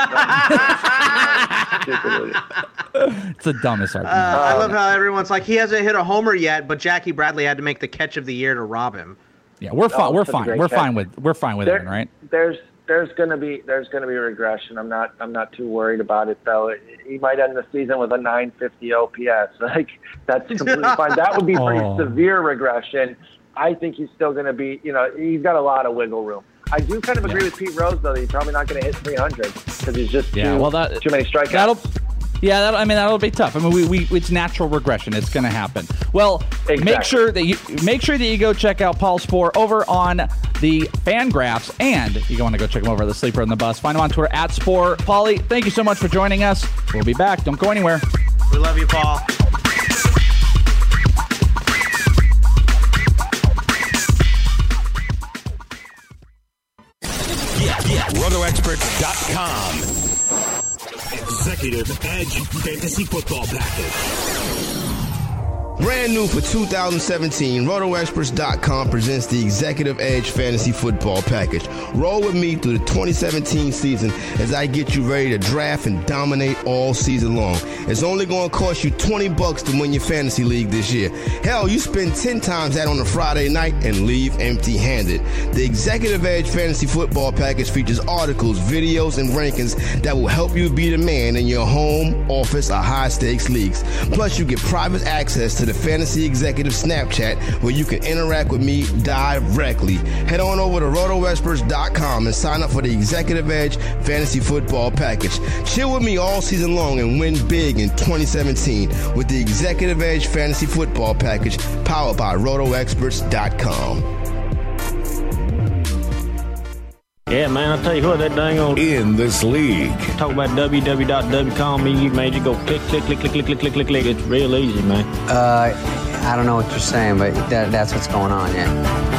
It's the dumbest Uh, argument. I love how everyone's like, he hasn't hit a homer yet, but Jackie Bradley had to make the catch of the year to rob him. Yeah, we're fine. Oh, we're that's a fine. great We're catch. fine with we're fine with There- Aaron, right? There's there's gonna be there's gonna be regression. I'm not I'm not too worried about it though. He might end the season with a nine fifty O P S. Like, that's completely fine. That would be pretty Oh. severe regression. I think he's still gonna be, you know, he's got a lot of wiggle room. I do kind of agree with Pete Rose though that he's probably not gonna hit three hundred because he's just Yeah, too, well, that- too many strikeouts. That'll, yeah, that, I mean that'll be tough. I mean, we, we it's natural regression. It's going to happen. Well, make Exactly. sure that you make sure that you go check out Paul Spohr over on the Fangraphs, and you want to go check him over at the Sleeper on the Bus. Find him on Twitter at Spohr. Paulie, thank you so much for joining us. We'll be back. Don't go anywhere. We love you, Paul. Yeah, yeah. Roto Expert dot com. Executive Edge Fantasy Football Package. Brand new for two thousand seventeen, Roto Experts dot com presents the Executive Edge Fantasy Football Package. Roll with me through the twenty seventeen season as I get you ready to draft and dominate all season long. It's only going to cost you twenty bucks to win your fantasy league this year. Hell, you spend ten times that on a Friday night and leave empty-handed. The Executive Edge Fantasy Football Package features articles, videos, and rankings that will help you be the man in your home, office, or high-stakes leagues. Plus, you get private access to the Fantasy Executive Snapchat where you can interact with me directly. Head on over to Roto Experts dot com and sign up for the Executive Edge Fantasy Football Package. Chill with me all season long and win big in twenty seventeen with the Executive Edge Fantasy Football Package powered by Roto Experts dot com. Yeah, man, I'll tell you what, that dang old... In this league. Talk about w w w dot w com, you made you go click, click, click, click, click, click, click, click, click. It's real easy, man. Uh, I don't know what you're saying, but that, that's what's going on, yeah.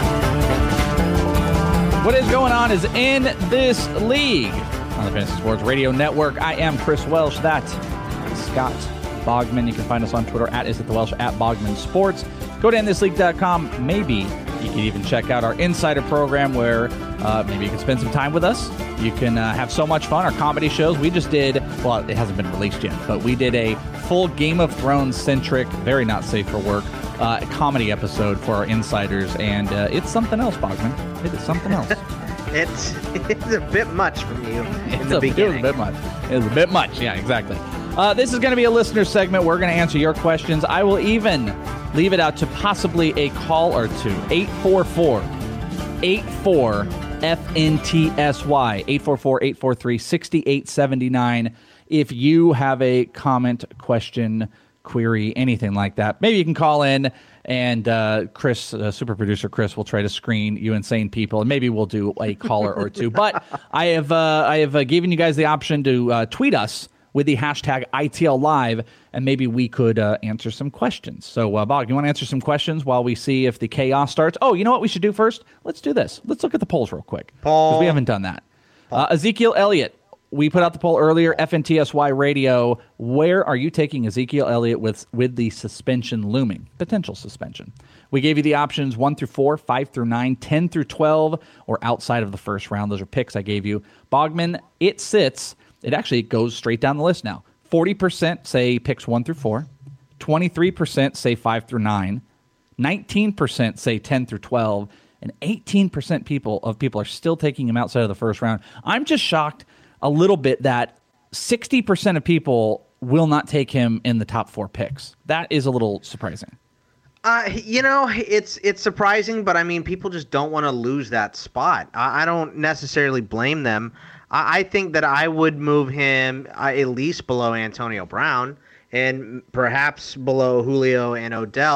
What is going on is In This League on the Fantasy Sports Radio Network. I am Chris Welsh. That is Scott Bogman. You can find us on Twitter at Is It The Welsh, at Bogman Sports. Go to in this league dot com. Maybe you can even check out our Insider program where uh, maybe you can spend some time with us. You can uh, have so much fun. Our comedy shows. We just did, well, it hasn't been released yet, but we did a full Game of Thrones-centric, very not safe for work, uh, comedy episode for our insiders. And uh, it's something else, Bogman. It is something else. It's it's a bit much from you in It's the a, beginning. It was a bit much. It was a bit much. Yeah, exactly. Uh, this is going to be a listener segment. We're going to answer your questions. I will even leave it out to possibly a call or two. eight four four, eight four, F N T S Y. eight four four, eight four three, six eight seven nine. If you have a comment, question, query, anything like that, maybe you can call in. And uh, Chris, uh, super producer Chris, will try to screen you insane people, and maybe we'll do a caller or two. But I have uh, I have uh, given you guys the option to uh, tweet us with the hashtag I T L Live, and maybe we could uh, answer some questions. So, uh, Bog, you want to answer some questions while we see if the chaos starts? Oh, you know what we should do first? Let's do this. Let's look at the polls real quick. Because we haven't done that. Uh, Ezekiel Elliott. We put out the poll earlier, F N T S Y Radio. Where are you taking Ezekiel Elliott with with the suspension looming? Potential suspension. We gave you the options one through four, five through nine, ten through twelve, or outside of the first round. Those are picks I gave you. Bogman, it sits. It actually goes straight down the list now. forty percent say picks one through four. twenty-three percent say five through nine. nineteen percent say ten through twelve. And eighteen percent people of people are still taking him outside of the first round. I'm just shocked a little bit that sixty percent of people will not take him in the top four picks. That is a little surprising. Uh, you know, it's it's surprising, but I mean, people just don't want to lose that spot. I, I don't necessarily blame them. I, I think that I would move him uh, at least below Antonio Brown and perhaps below Julio and Odell.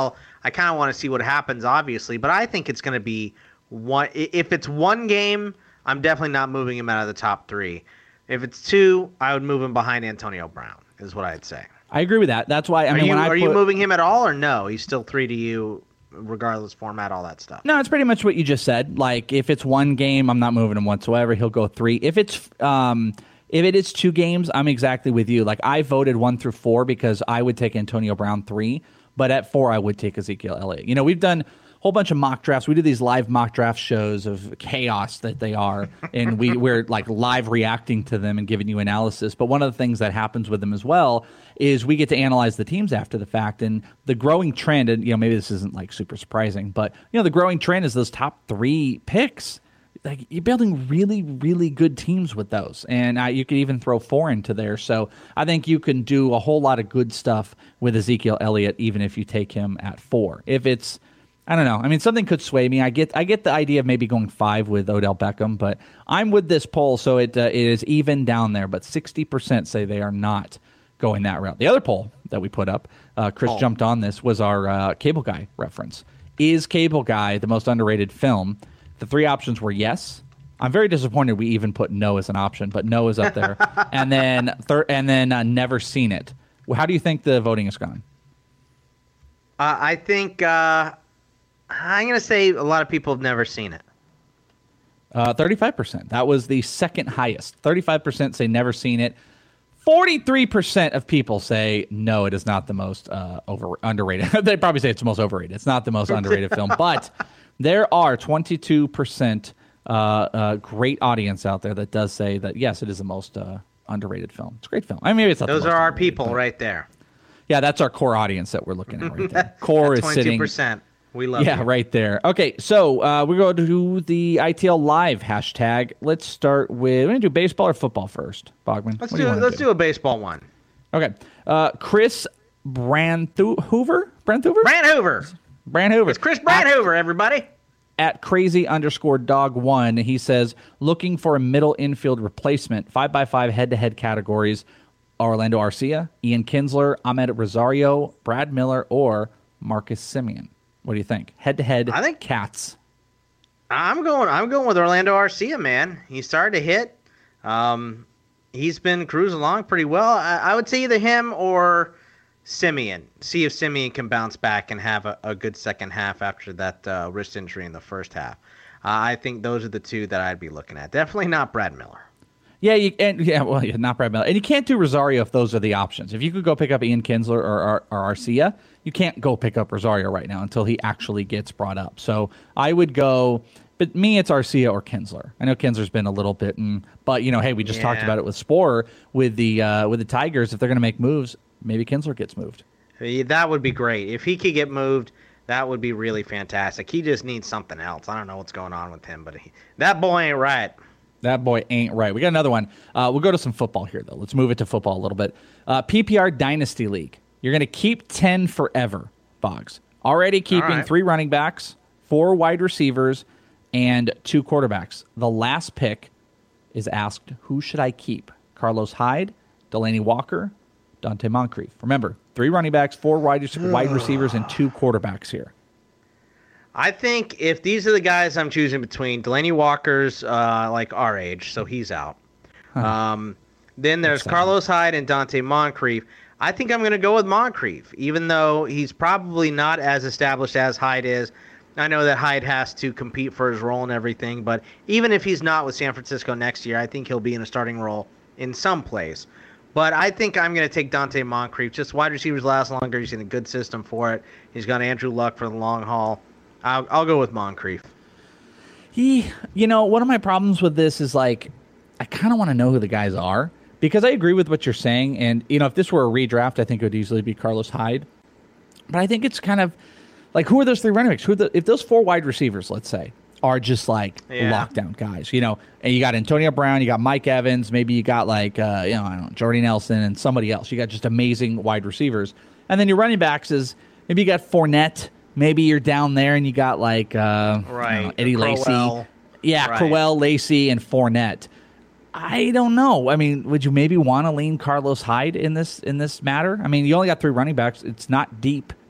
I kind of want to see what happens, obviously, but I think it's going to be one. If it's one game, I'm definitely not moving him out of the top three. If it's two, I would move him behind Antonio Brown, is what I'd say. I agree with that. That's why, I are mean, you, when I Are put, you moving him at all, or no? He's still three to you, regardless format, all that stuff. No, it's pretty much what you just said. Like, if it's one game, I'm not moving him whatsoever. He'll go three. If it's um, if it is two games, I'm exactly with you. Like, I voted one through four because I would take Antonio Brown three, but at four, I would take Ezekiel Elliott. You know, we've done a whole bunch of mock drafts. We do these live mock draft shows of chaos that they are, and we, we're like live reacting to them and giving you analysis. But one of the things that happens with them as well is we get to analyze the teams after the fact, and the growing trend, and you know, maybe this isn't like super surprising, but you know, the growing trend is those top three picks. Like, you're building really, really good teams with those, and uh, you could even throw four into there. So I think you can do a whole lot of good stuff with Ezekiel Elliott, even if you take him at four. If it's, I don't know. I mean, something could sway me. I get, I get the idea of maybe going five with Odell Beckham, but I'm with this poll, so it uh, it is even down there. But sixty percent say they are not going that route. The other poll that we put up, uh, Chris oh. jumped on this, was our uh, Cable Guy reference. Is Cable Guy the most underrated film? The three options were yes. I'm very disappointed we even put no as an option, but no is up there. and then thir- and then uh, never seen it. Well, how do you think the voting has gone? Uh, I think uh, I'm going to say a lot of people have never seen it. Uh, thirty-five percent. That was the second highest. thirty-five percent say never seen it. forty-three percent of people say no, it is not the most uh, over underrated. They probably say it's the most overrated. It's not the most underrated film, but there are twenty-two percent uh, uh, great audience out there that does say that, yes, it is the most uh, underrated film. It's a great film. I mean, maybe it's not Those the most are our underrated, people but, right there. Yeah, that's our core audience that we're looking at right there. Core is sitting. twenty-two percent. We love Yeah, you. right there. Okay, so uh, we go to the I T L Live hashtag. Let's start with, we're going to do baseball or football first, Bogman? Let's What do, you wanna let's do a baseball one. Okay. Uh, Chris Brandhoover? Brandhoover? Brandhoover. Brandhoover. It's Chris Brandhoover, everybody. At crazy underscore dog one, he says, looking for a middle infield replacement, five by five head-to-head categories, Orlando Arcia, Ian Kinsler, Ahmed Rosario, Brad Miller, or Marcus Semien. What do you think? Head-to-head I think cats. I'm going I'm going with Orlando Arcia, man. He started to hit. Um, he's been cruising along pretty well. I, I would say either him or Semien. See if Semien can bounce back and have a, a good second half after that uh, wrist injury in the first half. Uh, I think those are the two that I'd be looking at. Definitely not Brad Miller. Yeah, you, and yeah, well, yeah, not Brad Miller. And you can't do Rosario if those are the options. If you could go pick up Ian Kinsler or, or, or Arcia, you can't go pick up Rosario right now until he actually gets brought up. So I would go, but me, it's Arcia or Kinsler. I know Kinsler's been a little bit, mm, but you know, hey, we just Yeah. talked about it with Sporer with the uh, with the Tigers. If they're going to make moves, maybe Kinsler gets moved. Yeah, that would be great. If he could get moved, that would be really fantastic. He just needs something else. I don't know what's going on with him, but he, that boy ain't right. That boy ain't right. We got another one. Uh, we'll go to some football here, though. Let's move it to football a little bit. Uh, P P R Dynasty League. You're going to keep ten forever, Boggs. Already keeping right. three running backs, four wide receivers, and two quarterbacks. The last pick is asked, who should I keep? Carlos Hyde, Delaney Walker, Dante Moncrief. Remember, three running backs, four wide, wide receivers, and two quarterbacks here. I think if these are the guys I'm choosing between, Delaney Walker's uh, like our age, so he's out. Huh. Um, then there's Carlos Hyde and Dante Moncrief. I think I'm going to go with Moncrief, even though he's probably not as established as Hyde is. I know that Hyde has to compete for his role and everything, but even if he's not with San Francisco next year, I think he'll be in a starting role in some place. But I think I'm going to take Dante Moncrief. Just wide receivers last longer. He's in a good system for it. He's got Andrew Luck for the long haul. I'll, I'll go with Moncrief. He, you know, one of my problems with this is like, I kind of want to know who the guys are because I agree with what you're saying. And, you know, if this were a redraft, I think it would easily be Carlos Hyde. But I think it's kind of like, who are those three running backs? Who are the, if those four wide receivers, let's say, are just like Yeah. lockdown guys, you know, and you got Antonio Brown, you got Mike Evans, maybe you got like, uh, you know, I don't know, Jordy Nelson and somebody else. You got just amazing wide receivers. And then your running backs is maybe you got Fournette. Maybe you're down there and you got like uh, Right. know, Eddie Crowell. Lacy. Yeah, Right. Crowell, Lacy, and Fournette. I don't know. I mean, would you maybe want to lean Carlos Hyde in this in this matter? I mean, you only got three running backs. It's not deep.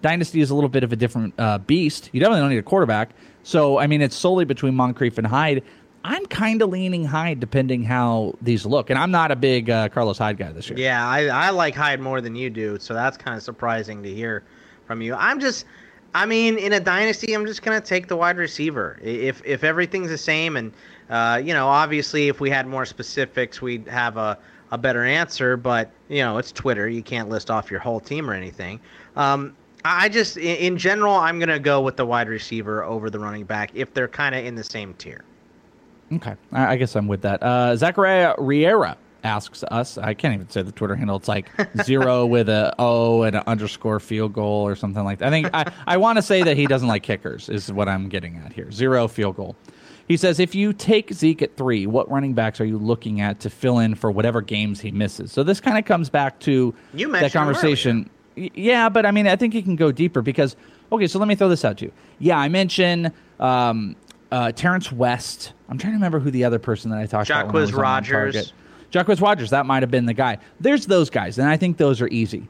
Dynasty is a little bit of a different uh, beast. You definitely don't need a quarterback. So, I mean, it's solely between Moncrief and Hyde. I'm kind of leaning Hyde depending how these look. And I'm not a big uh, Carlos Hyde guy this year. Yeah, I, I like Hyde more than you do, so that's kind of surprising to hear from you. I'm just, I mean, in a dynasty, I'm just going to take the wide receiver. If if everything's the same, and, uh, you know, obviously if we had more specifics, we'd have a, a better answer. But, you know, it's Twitter. You can't list off your whole team or anything. Um, I just, in, in general, I'm going to go with the wide receiver over the running back if they're kind of in the same tier. Okay, I, I guess I'm with that. Uh, Zachariah Riera asks us, I can't even say the Twitter handle, it's like zero with a O and an underscore field goal or something like that. I think I, I want to say that he doesn't like kickers is what I'm getting at here. Zero field goal. He says, if you take Zeke at three, what running backs are you looking at to fill in for whatever games he misses? So this kind of comes back to you that conversation. Yeah, but I mean, I think he can go deeper because, okay, so let me throw this out to you. Yeah, I mentioned um, uh, Terrence West. I'm trying to remember who the other person that I talked about was. Jacquizz Rodgers. Jacquizz Rodgers, that might have been the guy. There's those guys, and I think those are easy.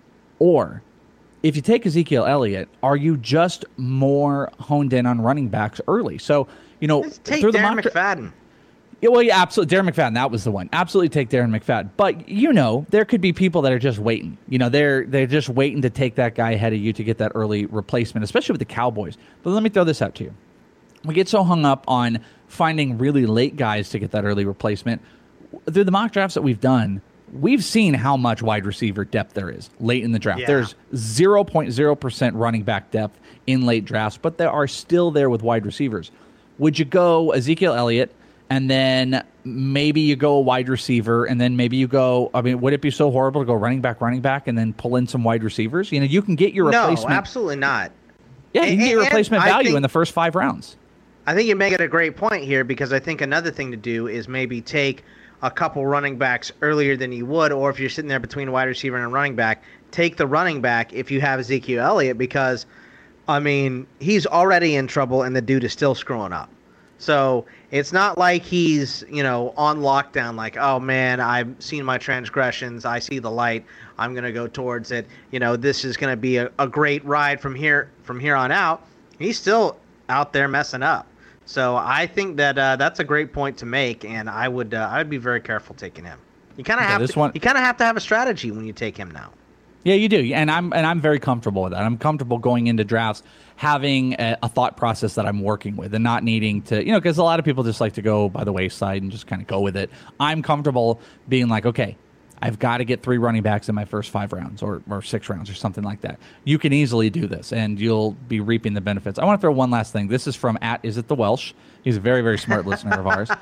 Or if you take Ezekiel Elliott, are you just more honed in on running backs early? So, you know, Let's take through the Darren mock McFadden. Yeah, well, yeah, absolutely. Darren McFadden, that was the one. Absolutely take Darren McFadden. But, you know, there could be people that are just waiting. You know, they're they're just waiting to take that guy ahead of you to get that early replacement, especially with the Cowboys. But let me throw this out to you. We get so hung up on finding really late guys to get that early replacement. Through the mock drafts that we've done, we've seen how much wide receiver depth there is late in the draft. Yeah. There's zero point zero percent running back depth in late drafts, but they are still there with wide receivers. Would you go Ezekiel Elliott, and then maybe you go a wide receiver, and then maybe you go, I mean, would it be so horrible to go running back, running back, and then pull in some wide receivers? You know, you can get your replacement. No, absolutely not. Yeah, you can And- get your and replacement I value think- in the first five rounds. I think you make it a great point here because I think another thing to do is maybe take a couple running backs earlier than you would, or if you're sitting there between a wide receiver and a running back, take the running back if you have Ezekiel Elliott because, I mean, he's already in trouble and the dude is still screwing up. So it's not like he's, you know, on lockdown like, oh, man, I've seen my transgressions. I see the light. I'm going to go towards it. You know, this is going to be a, a great ride from here from here on out. He's still out there messing up. So I think that uh, that's a great point to make, and I would uh, I would be very careful taking him. You kind of Yeah, have this to one- you kind of have to have a strategy when you take him now. Yeah, you do, and I'm and I'm very comfortable with that. I'm comfortable going into drafts having a, a thought process that I'm working with, and not needing to, you know, because a lot of people just like to go by the wayside and just kind of go with it. I'm comfortable being like, okay, I've got to get three running backs in my first five rounds or, or six rounds or something like that. You can easily do this, and you'll be reaping the benefits. I want to throw one last thing. This is from at Is It the Welsh? He's a very, very smart listener of ours.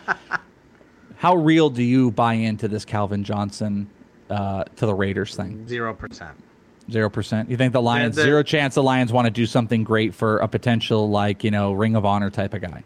How real do you buy into this Calvin Johnson uh, to the Raiders thing? Zero percent. Zero percent. You think the Lions, The- the- zero chance the Lions want to do something great for a potential, like, you know, Ring of Honor type of guy?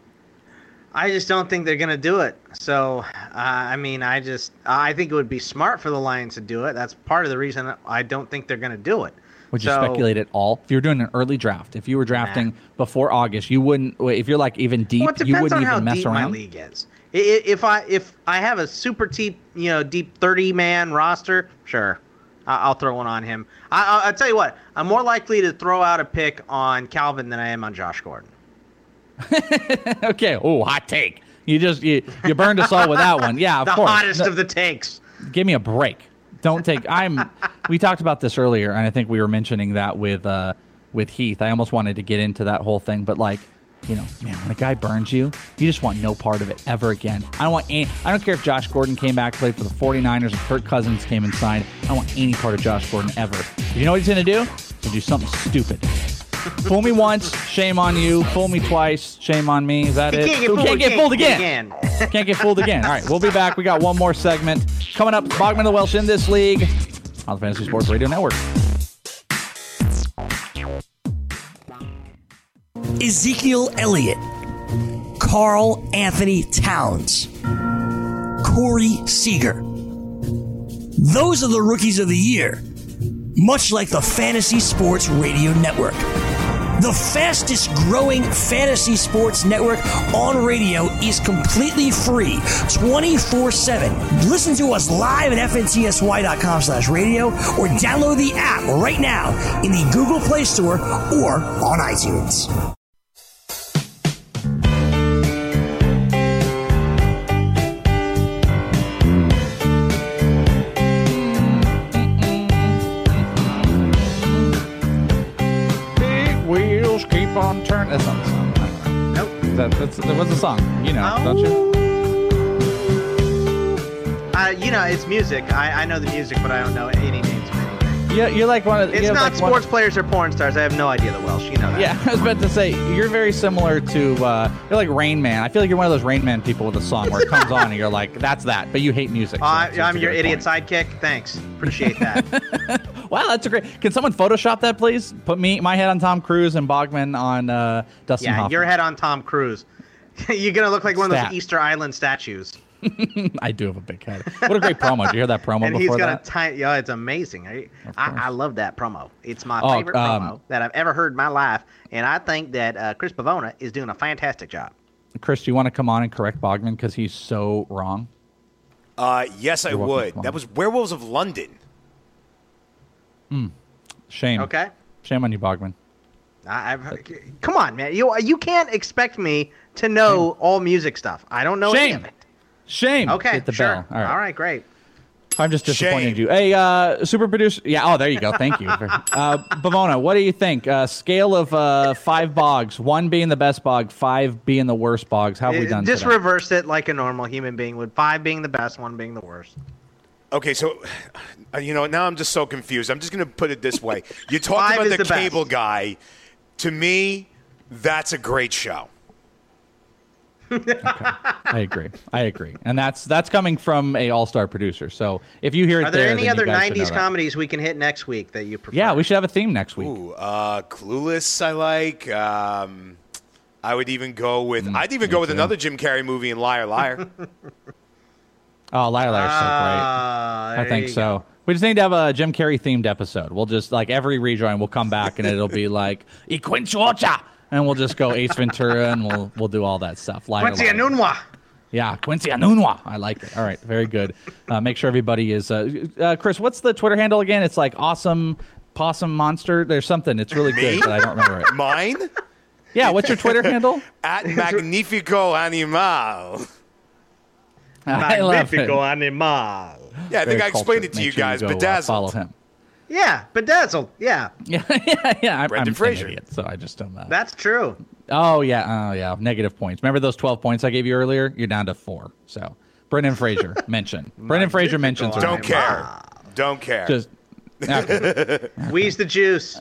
I just don't think they're going to do it. So, uh, I mean, I just I think it would be smart for the Lions to do it. That's part of the reason I don't think they're going to do it. Would you So- speculate at all? If you were doing an early draft, if you were drafting before August, you wouldn't, if you're like even deep, Well, it you depends wouldn't on how even mess deep around? my league is. I- i- If I if I have a super deep, you know, deep thirty man roster, sure, I- I'll throw one on him. I- I- I'll tell you what, I'm more likely to throw out a pick on Calvin than I am on Josh Gordon. Okay. Oh, hot take. You just you, you burned us all with that one. Yeah, of the course. hottest No, of the takes. give me a break. Don't take. I'm. We talked about this earlier, and I think we were mentioning that with uh, with Heath. I almost wanted to get into that whole thing, but like, you know, man, when a guy burns you, you just want no part of it ever again. I don't want any. I don't care if Josh Gordon came back, played for the forty-niners, and Kirk Cousins came and signed. I don't want any part of Josh Gordon ever. You know what he's gonna do? He's gonna do something stupid. Fool me once, shame on you. Fool me twice, shame on me. Is that You it? can't get Who fooled, can't get can't fooled get again? again. Can't get fooled again. All right, we'll be back. We got one more segment coming up. Bogman and the Welsh in this league on the Fantasy Sports Radio Network. Ezekiel Elliott, Carl Anthony Towns, Corey Seager. Those are the rookies of the year, much like the Fantasy Sports Radio Network. The fastest growing fantasy sports network on radio is completely free, twenty-four seven. Listen to us live at fntsy.com slash radio or download the app right now in the Google Play Store or on iTunes. Keep on turning. That's not the song. Nope. That, that's, that was the song. You know, oh. don't you? Uh, you know, it's music. I, I know the music, but I don't know any names of anything. Yeah, you're like one of. It's you're not like sports one, players or porn stars. I have no idea the Welsh. You know that. Yeah, I was about to say you're very similar to. Uh, you're like Rain Man. I feel like you're one of those Rain Man people with a song where it comes on and you're like, "That's that," but you hate music. So uh, it's, I'm it's your idiot point. sidekick. Thanks, appreciate that. Wow, that's a great. Can someone Photoshop that, please? Put me, my head on Tom Cruise and Bogman on uh, Dustin yeah, Hoffman. your head on Tom Cruise. You're gonna look like one Stat. of those Easter Island statues. I do have a big head. What a great promo! Did you hear that promo and before he's got that? a tiny. Yeah, it's amazing. I, I, I love that promo. It's my Oh, favorite um, promo that I've ever heard in my life, and I think that uh, Chris Pavona is doing a fantastic job. Chris, do you want to come on and correct Bogman because he's so wrong? Uh, yes, I You're welcome. would. Come on. That was Werewolves of London. Hmm. Shame. Okay. Shame on you, Bogman. I, I've, come on, man. You you can't expect me to know Shame. all music stuff. I don't know Shame. any of it. Shame. Okay, Hit the sure. bell. All right. All right, great. I'm just disappointed Shame. in you. Hey, uh, super producer. Yeah. Oh, there you go. Thank you. uh, Bavona, what do you think? Uh, scale of uh, five bogs, one being the best bog, five being the worst bogs. How have we done Just today? reverse it like a normal human being would. Five being the best, one being the worst. Okay, so, uh, you know, now I'm just so confused. I'm just going to put it this way. You talked Five about is the, the best. cable guy. To me, that's a great show. Okay. I agree. I agree. And that's that's coming from a all-star producer. So if you hear it Are there, there, any then other you guys should nineties know that. comedies we can hit next week that you prefer? Yeah, we should have a theme next week. Ooh, uh, Clueless I like. Um, I would even go with, Mm, I'd even me go with too. another Jim Carrey movie in Liar Liar. Oh, Liar Liar's so Ah, great. I there think you so. We just need to have a Jim Carrey themed episode. We'll just, like, every rejoin will come back and it'll be like, "Y Quinchuocha!" And we'll just go Ace Ventura and we'll we'll do all that stuff. Liar, Quincy Liar. Anunwa. Yeah, Quincy Anunwa. I like it. All right, very good. Uh, make sure everybody is. Uh, uh, Chris, what's the Twitter handle again? It's like Awesome Possum Monster. There's something. It's really good, Me? but I don't remember it. Mine? Yeah, what's your Twitter handle? At Magnifico Animal. I love it. Magnifico Animal. Yeah, I think Very I explained it cultured. to you Make sure guys. go, uh, Bedazzled. follow him. Yeah, bedazzled. Yeah, Yeah, yeah, yeah. I'm, Brendan I'm Fraser. an idiot, so I just don't know. that's true. Oh yeah, oh yeah. Negative points. Remember those twelve points I gave you earlier? You're down to four. So, Brendan Fraser mention. Brendan Fraser mentions. are Don't great. care. Don't care. Just okay. Wheeze the juice.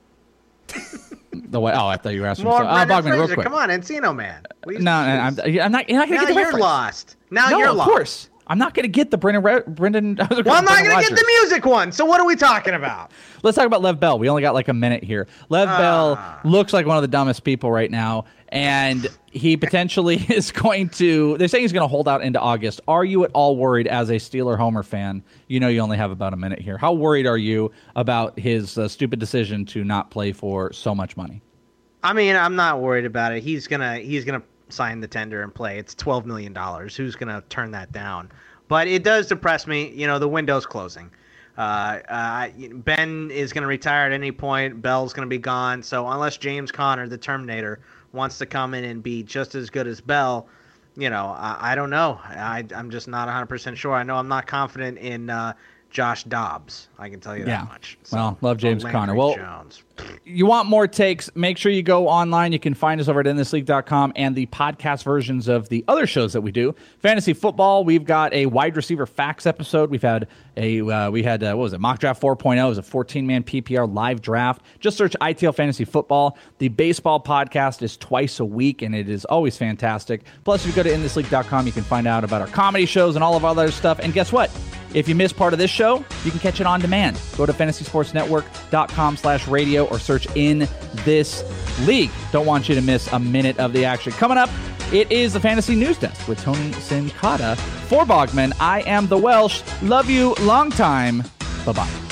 the way. Oh, I thought you were asking. More me. Oh, Brendan Bogman, real Fraser. quick. Come on, Encino Man. Wheeze No, the no, I'm, juice. I'm not. You're not gonna Now get the you're reference. lost. Now no, you're of lost. course. I'm not going to get the Brendan. Re- Brendan. Well, I'm not going to get the music one. So what are we talking about? Let's talk about Lev Bell. We only got like a minute here. Lev Ah. Bell looks like one of the dumbest people right now, and he potentially is going to. They're saying he's going to hold out into August. Are you at all worried as a Steeler Homer fan? You know you only have about a minute here. How worried are you about his uh, stupid decision to not play for so much money? I mean, I'm not worried about it. He's gonna he's gonna sign the tender and play. It's twelve million dollars. Who's gonna turn that down? But it does depress me. You know, the window's closing. Uh, uh, Ben is going to retire at any point. Bell's going to be gone. So unless James Conner, the Terminator, wants to come in and be just as good as Bell, you know, I, I don't know. I, I'm just not one hundred percent sure. I know I'm not confident in uh, Josh Dobbs. I can tell you Yeah. that much. So, Well, love James Landry Conner. Well, Jones. you want more takes, make sure you go online. You can find us over at in this league dot com and the podcast versions of the other shows that we do. Fantasy football, we've got a wide receiver facts episode. We've had a uh, we had uh, what was it? Mock Draft four point oh. It was a fourteen-man P P R live draft. Just search I T L Fantasy Football. The baseball podcast is twice a week, and it is always fantastic. Plus, if you go to in this league dot com, you can find out about our comedy shows and all of our other stuff. And guess what? If you miss part of this show, you can catch it on demand. Go to fantasy sports network dot com slash radio or search In This League. Don't want you to miss a minute of the action. Coming up, it is the Fantasy News Desk with Tony Sincata. For Bogman, I am the Welsh. Love you long time. Bye-bye.